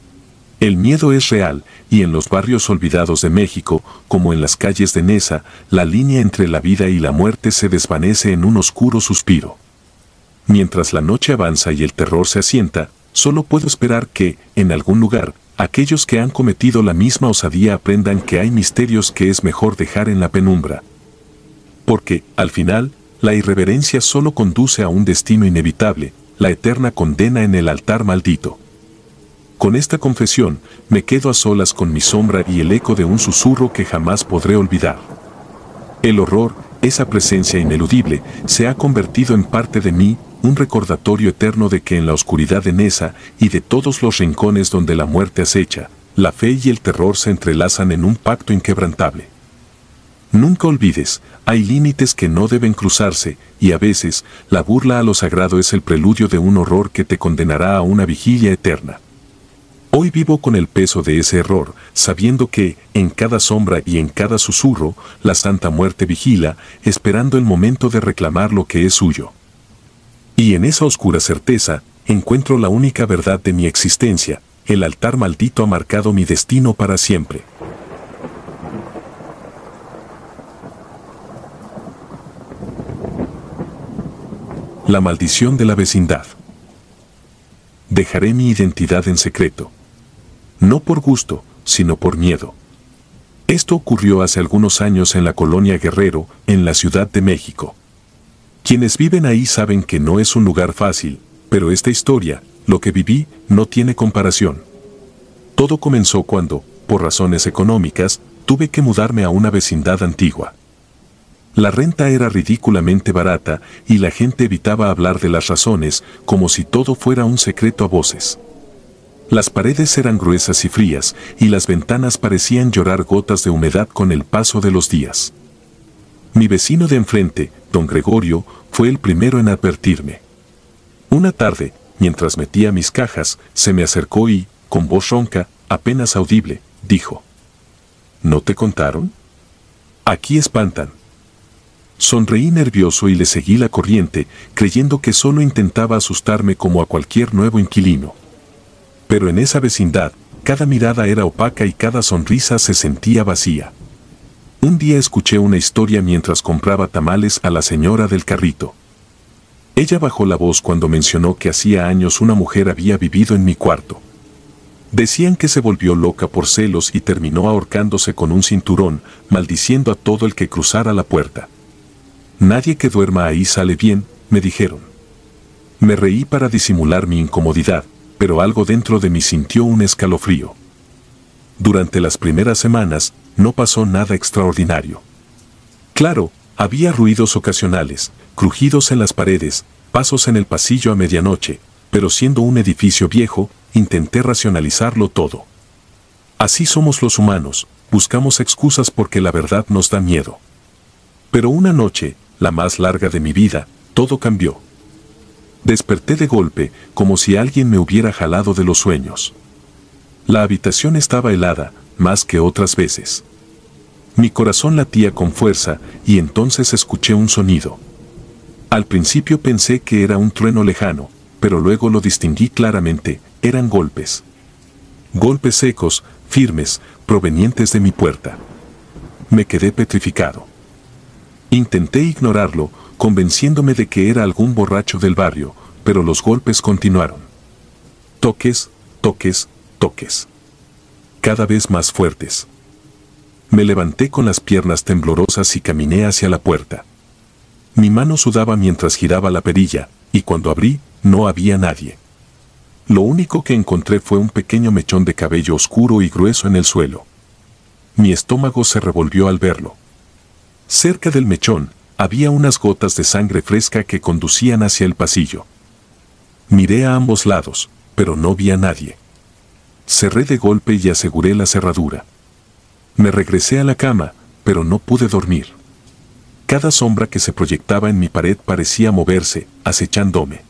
El miedo es real, y en los barrios olvidados de México, como en las calles de Neza, la línea entre la vida y la muerte se desvanece en un oscuro suspiro. Mientras la noche avanza y el terror se asienta, solo puedo esperar que, en algún lugar, aquellos que han cometido la misma osadía aprendan que hay misterios que es mejor dejar en la penumbra. Porque, al final, la irreverencia solo conduce a un destino inevitable, la eterna condena en el altar maldito. Con esta confesión, me quedo a solas con mi sombra y el eco de un susurro que jamás podré olvidar. El horror, esa presencia ineludible, se ha convertido en parte de mí, un recordatorio eterno de que en la oscuridad de Neza y de todos los rincones donde la muerte acecha, la fe y el terror se entrelazan en un pacto inquebrantable. Nunca olvides, hay límites que no deben cruzarse, y a veces, la burla a lo sagrado es el preludio de un horror que te condenará a una vigilia eterna. Hoy vivo con el peso de ese error, sabiendo que, en cada sombra y en cada susurro, la Santa Muerte vigila, esperando el momento de reclamar lo que es suyo. Y en esa oscura certeza, encuentro la única verdad de mi existencia: el altar maldito ha marcado mi destino para siempre. La maldición de la vecindad. Dejaré mi identidad en secreto. No por gusto, sino por miedo. Esto ocurrió hace algunos años en la colonia Guerrero, en la Ciudad de México. Quienes viven ahí saben que no es un lugar fácil, pero esta historia, lo que viví, no tiene comparación. Todo comenzó cuando, por razones económicas, tuve que mudarme a una vecindad antigua. La renta era ridículamente barata y la gente evitaba hablar de las razones, como si todo fuera un secreto a voces. Las paredes eran gruesas y frías, y las ventanas parecían llorar gotas de humedad con el paso de los días. Mi vecino de enfrente, don Gregorio, fue el primero en advertirme. Una tarde, mientras metía mis cajas, se me acercó y, con voz ronca, apenas audible, dijo: ¿No te contaron? Aquí espantan. Sonreí nervioso y le seguí la corriente, creyendo que solo intentaba asustarme como a cualquier nuevo inquilino. Pero en esa vecindad, cada mirada era opaca y cada sonrisa se sentía vacía. Un día escuché una historia mientras compraba tamales a la señora del carrito. Ella bajó la voz cuando mencionó que hacía años una mujer había vivido en mi cuarto. Decían que se volvió loca por celos y terminó ahorcándose con un cinturón, maldiciendo a todo el que cruzara la puerta. Nadie que duerma ahí sale bien, me dijeron. Me reí para disimular mi incomodidad, pero algo dentro de mí sintió un escalofrío. Durante las primeras semanas, no pasó nada extraordinario. Claro, había ruidos ocasionales, crujidos en las paredes, pasos en el pasillo a medianoche, pero siendo un edificio viejo, intenté racionalizarlo todo. Así somos los humanos, buscamos excusas porque la verdad nos da miedo. Pero una noche, la más larga de mi vida, todo cambió. Desperté de golpe, como si alguien me hubiera jalado de los sueños. La habitación estaba helada, más que otras veces. Mi corazón latía con fuerza y entonces escuché un sonido. Al principio pensé que era un trueno lejano, pero luego lo distinguí claramente, eran golpes. Golpes secos, firmes, provenientes de mi puerta. Me quedé petrificado. Intenté ignorarlo, convenciéndome de que era algún borracho del barrio, pero los golpes continuaron. Toques, toques, toques. Cada vez más fuertes. Me levanté con las piernas temblorosas y caminé hacia la puerta. Mi mano sudaba mientras giraba la perilla, y cuando abrí, no había nadie. Lo único que encontré fue un pequeño mechón de cabello oscuro y grueso en el suelo. Mi estómago se revolvió al verlo. Cerca del mechón, había unas gotas de sangre fresca que conducían hacia el pasillo. Miré a ambos lados, pero no vi a nadie. Cerré de golpe y aseguré la cerradura. Me regresé a la cama, pero no pude dormir. Cada sombra que se proyectaba en mi pared parecía moverse, acechándome.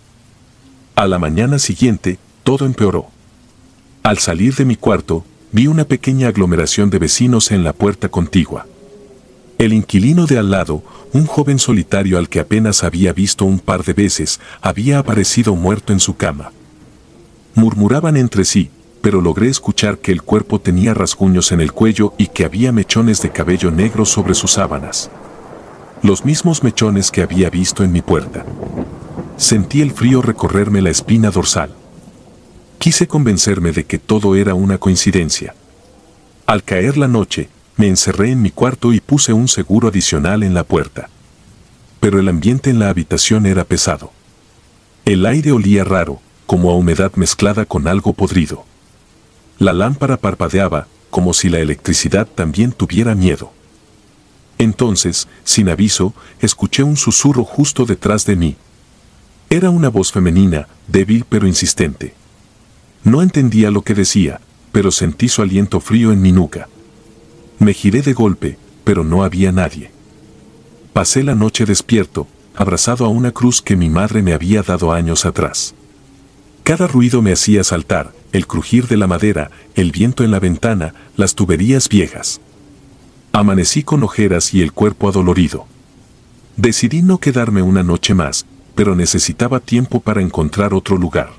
A la mañana siguiente, todo empeoró. Al salir de mi cuarto, vi una pequeña aglomeración de vecinos en la puerta contigua. El inquilino de al lado, un joven solitario al que apenas había visto un par de veces, había aparecido muerto en su cama. Murmuraban entre sí, pero logré escuchar que el cuerpo tenía rasguños en el cuello y que había mechones de cabello negro sobre sus sábanas. Los mismos mechones que había visto en mi puerta. Sentí el frío recorrerme la espina dorsal. Quise convencerme de que todo era una coincidencia. Al caer la noche, me encerré en mi cuarto y puse un seguro adicional en la puerta. Pero el ambiente en la habitación era pesado. El aire olía raro, como a humedad mezclada con algo podrido. La lámpara parpadeaba, como si la electricidad también tuviera miedo. Entonces, sin aviso, escuché un susurro justo detrás de mí. Era una voz femenina, débil pero insistente. No entendía lo que decía, pero sentí su aliento frío en mi nuca. Me giré de golpe, pero no había nadie. Pasé la noche despierto, abrazado a una cruz que mi madre me había dado años atrás. Cada ruido me hacía saltar, el crujir de la madera, el viento en la ventana, las tuberías viejas. Amanecí con ojeras y el cuerpo adolorido. Decidí no quedarme una noche más, pero necesitaba tiempo para encontrar otro lugar.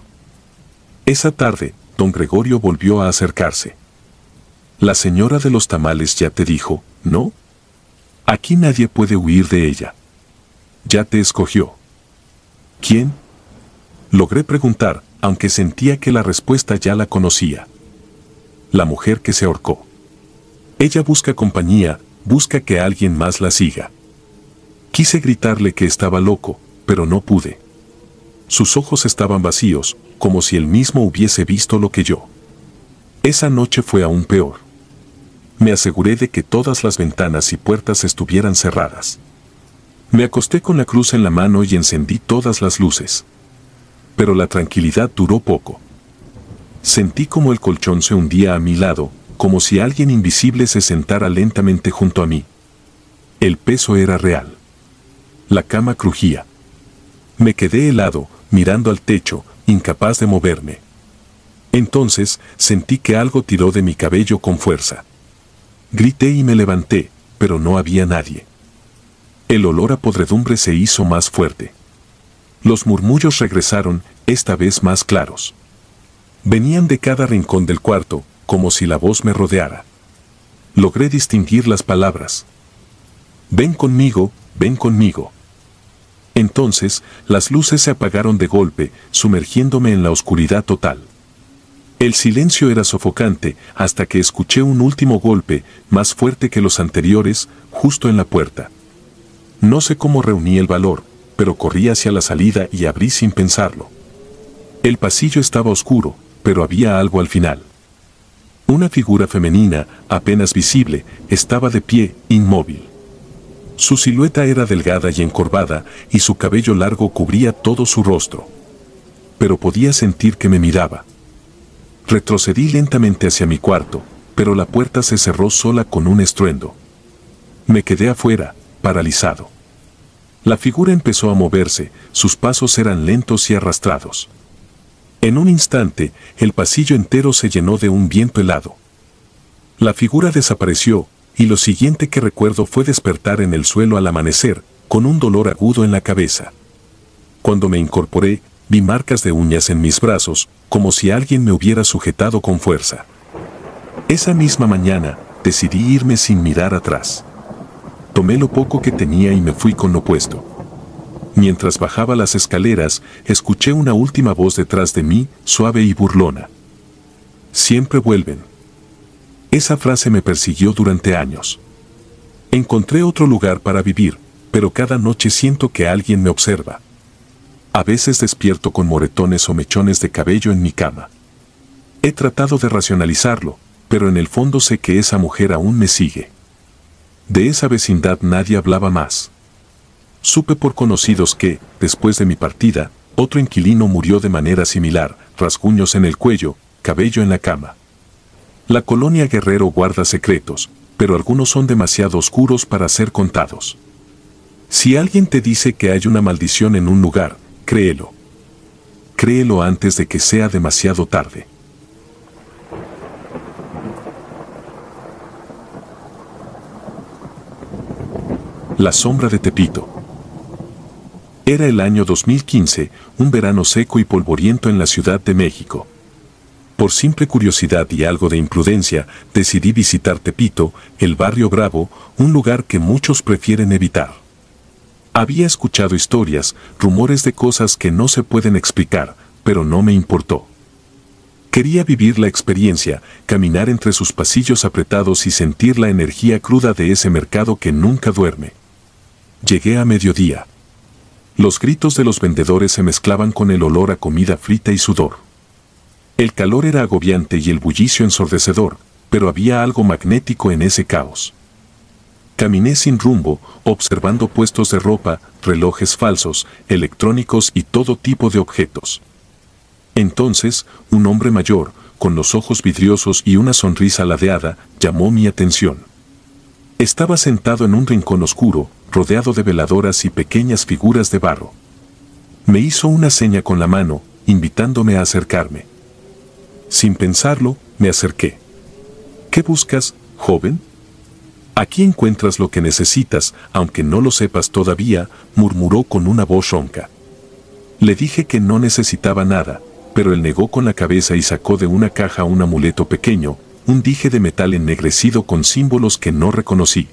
Esa tarde, don Gregorio volvió a acercarse. La señora de los tamales ya te dijo, ¿no? Aquí nadie puede huir de ella. Ya te escogió. ¿Quién? Logré preguntar, aunque sentía que la respuesta ya la conocía. La mujer que se ahorcó. Ella busca compañía, busca que alguien más la siga. Quise gritarle que estaba loco, pero no pude. Sus ojos estaban vacíos, como si él mismo hubiese visto lo que yo. Esa noche fue aún peor. Me aseguré de que todas las ventanas y puertas estuvieran cerradas. Me acosté con la cruz en la mano y encendí todas las luces. Pero la tranquilidad duró poco. Sentí como el colchón se hundía a mi lado, como si alguien invisible se sentara lentamente junto a mí. El peso era real. La cama crujía. Me quedé helado, mirando al techo, incapaz de moverme. Entonces, sentí que algo tiró de mi cabello con fuerza. Grité y me levanté, pero no había nadie. El olor a podredumbre se hizo más fuerte. Los murmullos regresaron, esta vez más claros. Venían de cada rincón del cuarto, como si la voz me rodeara. Logré distinguir las palabras. Ven conmigo, ven conmigo. Entonces, las luces se apagaron de golpe, sumergiéndome en la oscuridad total. El silencio era sofocante hasta que escuché un último golpe, más fuerte que los anteriores, justo en la puerta. No sé cómo reuní el valor, pero corrí hacia la salida y abrí sin pensarlo. El pasillo estaba oscuro, pero había algo al final. Una figura femenina, apenas visible, estaba de pie, inmóvil. Su silueta era delgada y encorvada, y su cabello largo cubría todo su rostro. Pero podía sentir que me miraba. Retrocedí lentamente hacia mi cuarto, pero la puerta se cerró sola con un estruendo. Me quedé afuera, paralizado. La figura empezó a moverse, sus pasos eran lentos y arrastrados. En un instante, el pasillo entero se llenó de un viento helado. La figura desapareció, y lo siguiente que recuerdo fue despertar en el suelo al amanecer, con un dolor agudo en la cabeza. Cuando me incorporé, vi marcas de uñas en mis brazos, como si alguien me hubiera sujetado con fuerza. Esa misma mañana, decidí irme sin mirar atrás. Tomé lo poco que tenía y me fui con lo puesto. Mientras bajaba las escaleras, escuché una última voz detrás de mí, suave y burlona. Siempre vuelven. Esa frase me persiguió durante años. Encontré otro lugar para vivir, pero cada noche siento que alguien me observa. A veces despierto con moretones o mechones de cabello en mi cama. He tratado de racionalizarlo, pero en el fondo sé que esa mujer aún me sigue. De esa vecindad nadie hablaba más. Supe por conocidos que, después de mi partida, otro inquilino murió de manera similar, rasguños en el cuello, cabello en la cama. La colonia Guerrero guarda secretos, pero algunos son demasiado oscuros para ser contados. Si alguien te dice que hay una maldición en un lugar, créelo. Créelo antes de que sea demasiado tarde. La sombra de Tepito. Era el año 2015, un verano seco y polvoriento en la Ciudad de México. Por simple curiosidad y algo de imprudencia, decidí visitar Tepito, el barrio Bravo, un lugar que muchos prefieren evitar. Había escuchado historias, rumores de cosas que no se pueden explicar, pero no me importó. Quería vivir la experiencia, caminar entre sus pasillos apretados y sentir la energía cruda de ese mercado que nunca duerme. Llegué a mediodía. Los gritos de los vendedores se mezclaban con el olor a comida frita y sudor. El calor era agobiante y el bullicio ensordecedor, pero había algo magnético en ese caos. Caminé sin rumbo, observando puestos de ropa, relojes falsos, electrónicos y todo tipo de objetos. Entonces, un hombre mayor, con los ojos vidriosos y una sonrisa ladeada, llamó mi atención. Estaba sentado en un rincón oscuro, rodeado de veladoras y pequeñas figuras de barro. Me hizo una seña con la mano, invitándome a acercarme. Sin pensarlo, me acerqué. ¿Qué buscas, joven? Aquí encuentras lo que necesitas, aunque no lo sepas todavía, murmuró con una voz ronca. Le dije que no necesitaba nada, pero él negó con la cabeza y sacó de una caja un amuleto pequeño, un dije de metal ennegrecido con símbolos que no reconocí.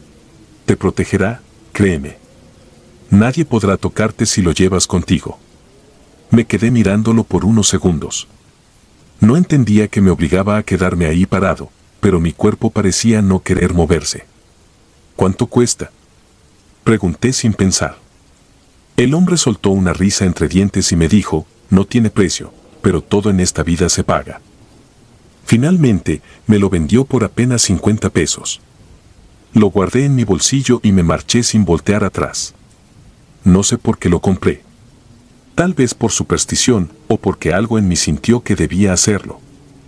Te protegerá, créeme. Nadie podrá tocarte si lo llevas contigo. Me quedé mirándolo por unos segundos. No entendía que me obligaba a quedarme ahí parado, pero mi cuerpo parecía no querer moverse. ¿Cuánto cuesta?, pregunté sin pensar. El hombre soltó una risa entre dientes y me dijo, no tiene precio, pero todo en esta vida se paga. Finalmente, me lo vendió por apenas 50 pesos. Lo guardé en mi bolsillo y me marché sin voltear atrás. No sé por qué lo compré. Tal vez por superstición, o porque algo en mí sintió que debía hacerlo.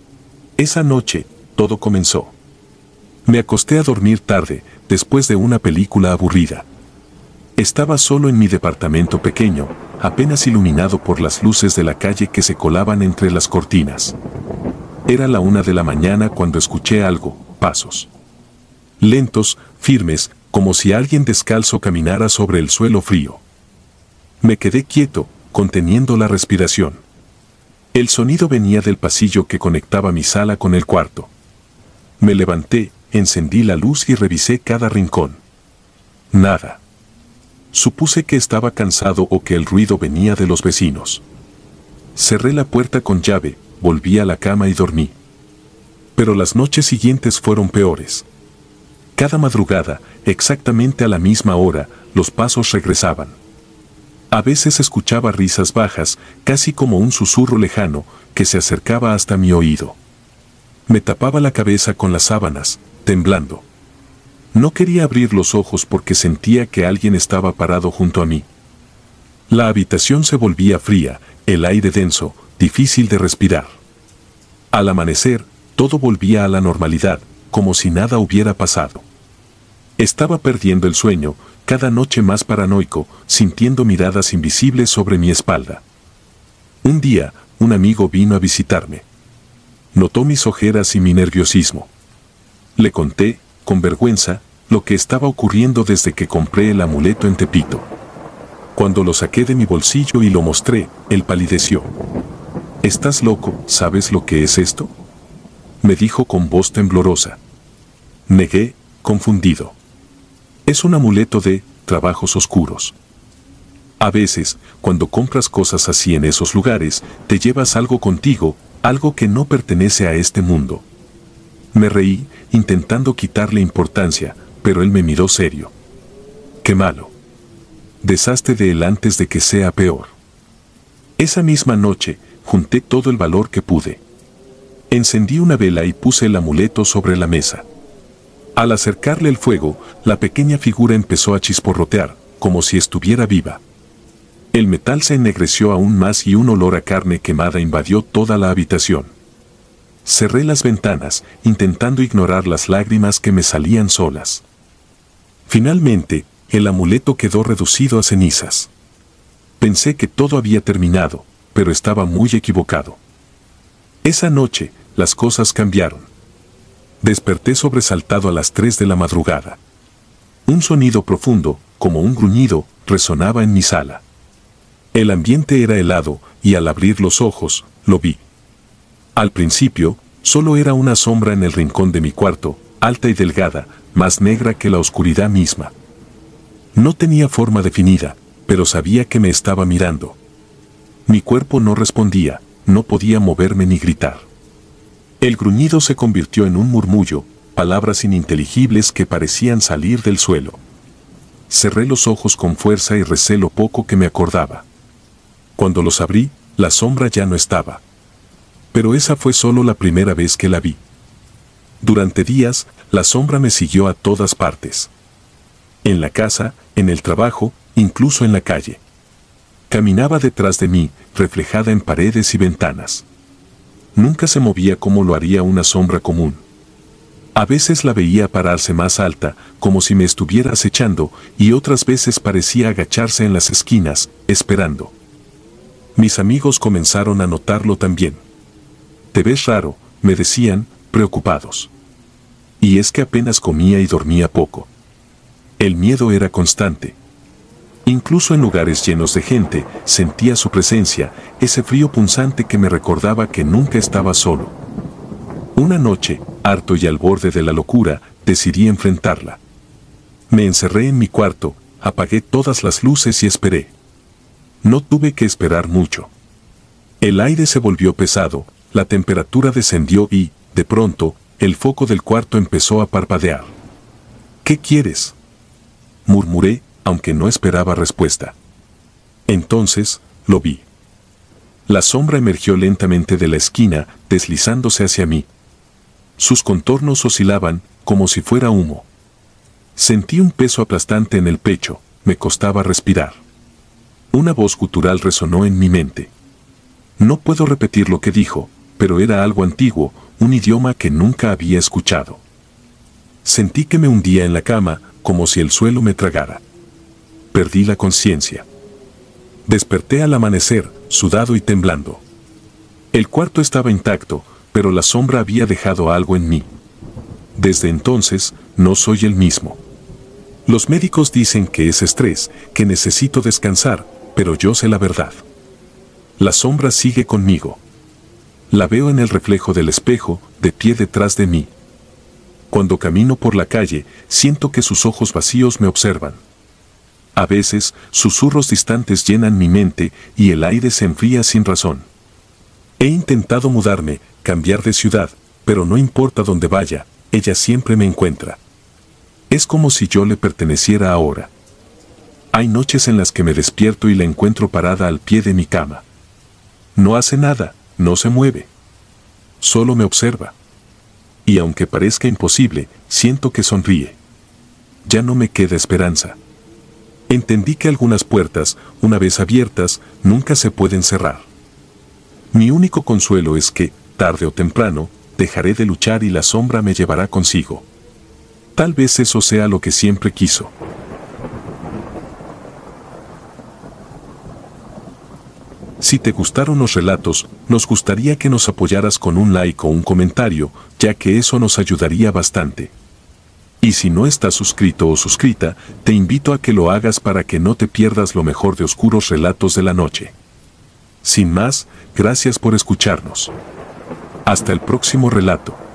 Esa noche, todo comenzó. Me acosté a dormir tarde, después de una película aburrida. Estaba solo en mi departamento pequeño, apenas iluminado por las luces de la calle que se colaban entre las cortinas. Era la 1 de la mañana cuando escuché algo, pasos. Lentos, firmes, como si alguien descalzo caminara sobre el suelo frío. Me quedé quieto, conteniendo la respiración. El sonido venía del pasillo que conectaba mi sala con el cuarto. Me levanté, encendí la luz y revisé cada rincón. Nada. Supuse que estaba cansado o que el ruido venía de los vecinos. Cerré la puerta con llave, volví a la cama y dormí. Pero las noches siguientes fueron peores. Cada madrugada, exactamente a la misma hora, los pasos regresaban. A veces escuchaba risas bajas, casi como un susurro lejano, que se acercaba hasta mi oído. Me tapaba la cabeza con las sábanas, temblando. No quería abrir los ojos porque sentía que alguien estaba parado junto a mí. La habitación se volvía fría, el aire denso, difícil de respirar. Al amanecer, todo volvía a la normalidad, como si nada hubiera pasado. Estaba perdiendo el sueño, cada noche más paranoico, sintiendo miradas invisibles sobre mi espalda. Un día, un amigo vino a visitarme. Notó mis ojeras y mi nerviosismo. Le conté, con vergüenza, lo que estaba ocurriendo desde que compré el amuleto en Tepito. Cuando lo saqué de mi bolsillo y lo mostré, él palideció. «¿Estás loco? ¿Sabes lo que es esto?», me dijo con voz temblorosa. Negué, confundido. «Es un amuleto de trabajos oscuros. A veces, cuando compras cosas así en esos lugares, te llevas algo contigo, algo que no pertenece a este mundo». Me reí, intentando quitarle importancia, pero él me miró serio. «Qué malo. Deshazte de él antes de que sea peor». Esa misma noche, junté todo el valor que pude. Encendí una vela y puse el amuleto sobre la mesa. Al acercarle el fuego, la pequeña figura empezó a chisporrotear, como si estuviera viva. El metal se ennegreció aún más y un olor a carne quemada invadió toda la habitación. Cerré las ventanas, intentando ignorar las lágrimas que me salían solas. Finalmente, el amuleto quedó reducido a cenizas. Pensé que todo había terminado, pero estaba muy equivocado. Esa noche, las cosas cambiaron. Desperté sobresaltado a las 3 de la madrugada. Un sonido profundo, como un gruñido, resonaba en mi sala. El ambiente era helado, y al abrir los ojos, lo vi. Al principio, solo era una sombra en el rincón de mi cuarto, alta y delgada, más negra que la oscuridad misma. No tenía forma definida, pero sabía que me estaba mirando. Mi cuerpo no respondía, no podía moverme ni gritar. El gruñido se convirtió en un murmullo, palabras ininteligibles que parecían salir del suelo. Cerré los ojos con fuerza y recé lo poco que me acordaba. Cuando los abrí, la sombra ya no estaba. Pero esa fue solo la primera vez que la vi. Durante días, la sombra me siguió a todas partes. En la casa, en el trabajo, incluso en la calle. Caminaba detrás de mí, reflejada en paredes y ventanas. Nunca se movía como lo haría una sombra común. A veces la veía pararse más alta, como si me estuviera acechando, y otras veces parecía agacharse en las esquinas, esperando. Mis amigos comenzaron a notarlo también. «Te ves raro», me decían, preocupados. Y es que apenas comía y dormía poco. El miedo era constante. Incluso en lugares llenos de gente, sentía su presencia, ese frío punzante que me recordaba que nunca estaba solo. Una noche, harto y al borde de la locura, decidí enfrentarla. Me encerré en mi cuarto, apagué todas las luces y esperé. No tuve que esperar mucho. El aire se volvió pesado, la temperatura descendió y, de pronto, el foco del cuarto empezó a parpadear. «¿Qué quieres?», murmuré, aunque no esperaba respuesta. Entonces, lo vi. La sombra emergió lentamente de la esquina, deslizándose hacia mí. Sus contornos oscilaban, como si fuera humo. Sentí un peso aplastante en el pecho, me costaba respirar. Una voz gutural resonó en mi mente. No puedo repetir lo que dijo, pero era algo antiguo, un idioma que nunca había escuchado. Sentí que me hundía en la cama, como si el suelo me tragara. Perdí la conciencia. Desperté al amanecer, sudado y temblando. El cuarto estaba intacto, pero la sombra había dejado algo en mí. Desde entonces, no soy el mismo. Los médicos dicen que es estrés, que necesito descansar, pero yo sé la verdad. La sombra sigue conmigo. La veo en el reflejo del espejo, de pie detrás de mí. Cuando camino por la calle, siento que sus ojos vacíos me observan. A veces, susurros distantes llenan mi mente y el aire se enfría sin razón. He intentado mudarme, cambiar de ciudad, pero no importa dónde vaya, ella siempre me encuentra. Es como si yo le perteneciera ahora. Hay noches en las que me despierto y la encuentro parada al pie de mi cama. No hace nada, no se mueve. Solo me observa. Y aunque parezca imposible, siento que sonríe. Ya no me queda esperanza. Entendí que algunas puertas, una vez abiertas, nunca se pueden cerrar. Mi único consuelo es que, tarde o temprano, dejaré de luchar y la sombra me llevará consigo. Tal vez eso sea lo que siempre quiso. Si te gustaron los relatos, nos gustaría que nos apoyaras con un like o un comentario, ya que eso nos ayudaría bastante. Y si no estás suscrito o suscrita, te invito a que lo hagas para que no te pierdas lo mejor de Oscuros Relatos de la Noche. Sin más, gracias por escucharnos. Hasta el próximo relato.